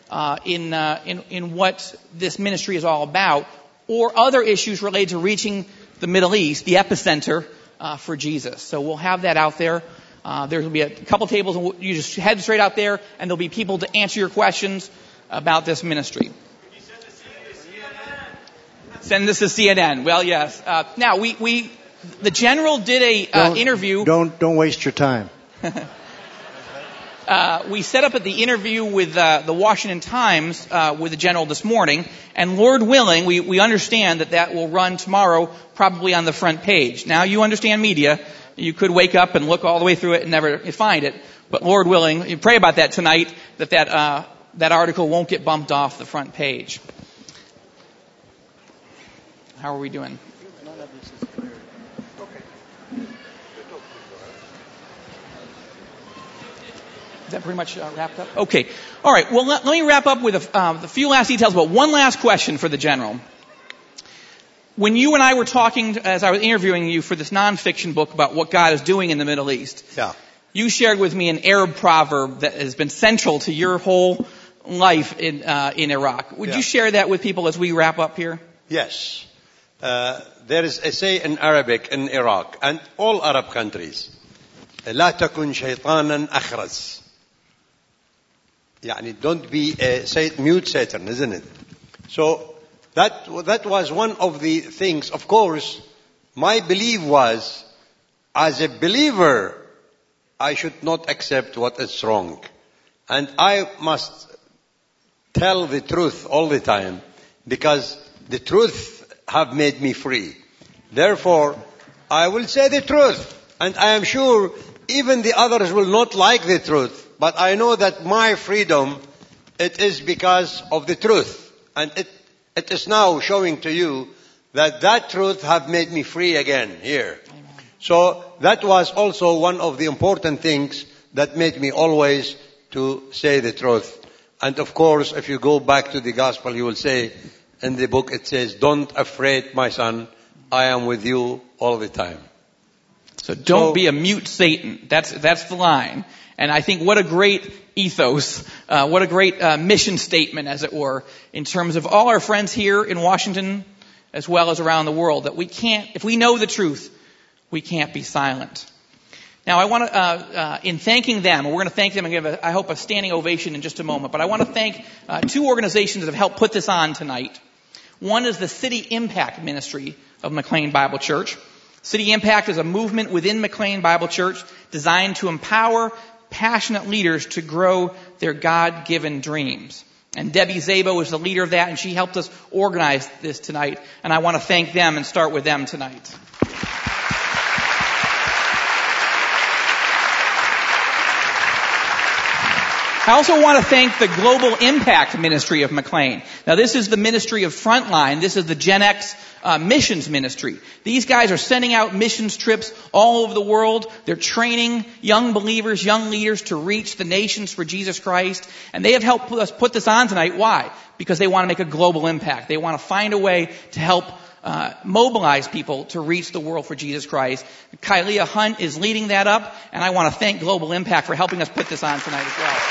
in what this ministry is all about, or other issues related to reaching the Middle East, the epicenter for Jesus. So we'll have that out there. There will be a couple tables, and you just head straight out there, and there'll be people to answer your questions about this ministry. Send this to CNN. Well, yes. Now, the general did a interview. Don't waste your time. We set up at the interview with the Washington Times with the general this morning, and Lord willing, we understand that will run tomorrow, probably on the front page. Now, you understand media. You could wake up and look all the way through it and never find it. But Lord willing, you pray about that tonight, that article won't get bumped off the front page. How are we doing? Is that pretty much wrapped up? Okay. All right. Well, let me wrap up with a few last details, but one last question for the general. When you and I were talking, as I was interviewing you for this nonfiction book about what God is doing in the Middle East, you shared with me an Arab proverb that has been central to your whole life in Iraq. Would you share that with people as we wrap up here? Yes. There is a say in Arabic in Iraq and all Arab countries. لا تكن شيطانا أخرس. Don't be a mute Satan, isn't it? So that was one of the things. Of course, my belief was, as a believer, I should not accept what is wrong. And I must tell the truth all the time, because the truth have made me free. Therefore, I will say the truth. And I am sure even the others will not like the truth. But I know that my freedom, it is because of the truth. And it is now showing to you that truth have made me free again here. Amen. So that was also one of the important things that made me always to say the truth. And of course, if you go back to the gospel, you will say, in the book it says, "Don't afraid, my son, I am with you all the time." So don't be a mute Satan. That's the line. And I think what a great ethos, what a great mission statement, as it were, in terms of all our friends here in Washington as well as around the world, that if we know the truth, we can't be silent. Now, I want to, in thanking them, we're going to thank them and give, I hope, a standing ovation in just a moment. But I want to thank two organizations that have helped put this on tonight. One is the City Impact Ministry of McLean Bible Church. City Impact is a movement within McLean Bible Church designed to empower passionate leaders to grow their God-given dreams. And Debbie Zabo is the leader of that, and she helped us organize this tonight. And I want to thank them and start with them tonight. I also want to thank the Global Impact Ministry of McLean. Now, this is the ministry of Frontline. This is the Gen X missions ministry. These guys are sending out missions trips all over the world. They're training young believers, young leaders to reach the nations for Jesus Christ. And they have helped us put this on tonight. Why? Because they want to make a global impact. They want to find a way to help mobilize people to reach the world for Jesus Christ. Kylia Hunt is leading that up, and I want to thank Global Impact for helping us put this on tonight as well.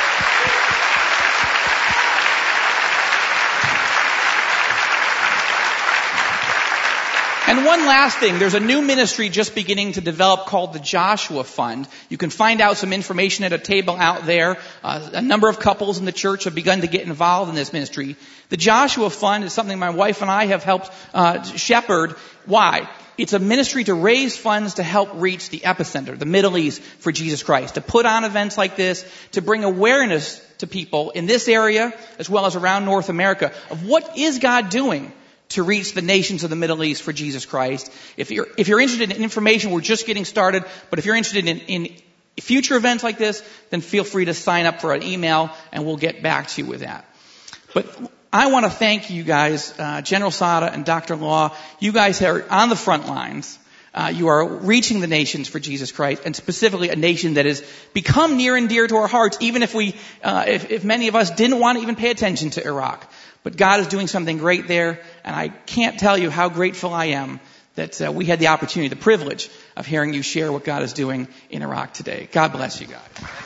And one last thing, there's a new ministry just beginning to develop called the Joshua Fund. You can find out some information at a table out there. A number of couples in the church have begun to get involved in this ministry. The Joshua Fund is something my wife and I have helped shepherd. Why? It's a ministry to raise funds to help reach the epicenter, the Middle East, for Jesus Christ. To put on events like this, to bring awareness to people in this area, as well as around North America, of what is God doing to reach the nations of the Middle East for Jesus Christ. If you're interested in information, we're just getting started. But if you're interested in future events like this, then feel free to sign up for an email, and we'll get back to you with that. But I want to thank you guys, General Sada and Dr. Law. You guys are on the front lines. You are reaching the nations for Jesus Christ, and specifically a nation that has become near and dear to our hearts, even if if many of us didn't want to even pay attention to Iraq. But God is doing something great there, and I can't tell you how grateful I am that we had the opportunity, the privilege of hearing you share what God is doing in Iraq today. God bless you guys.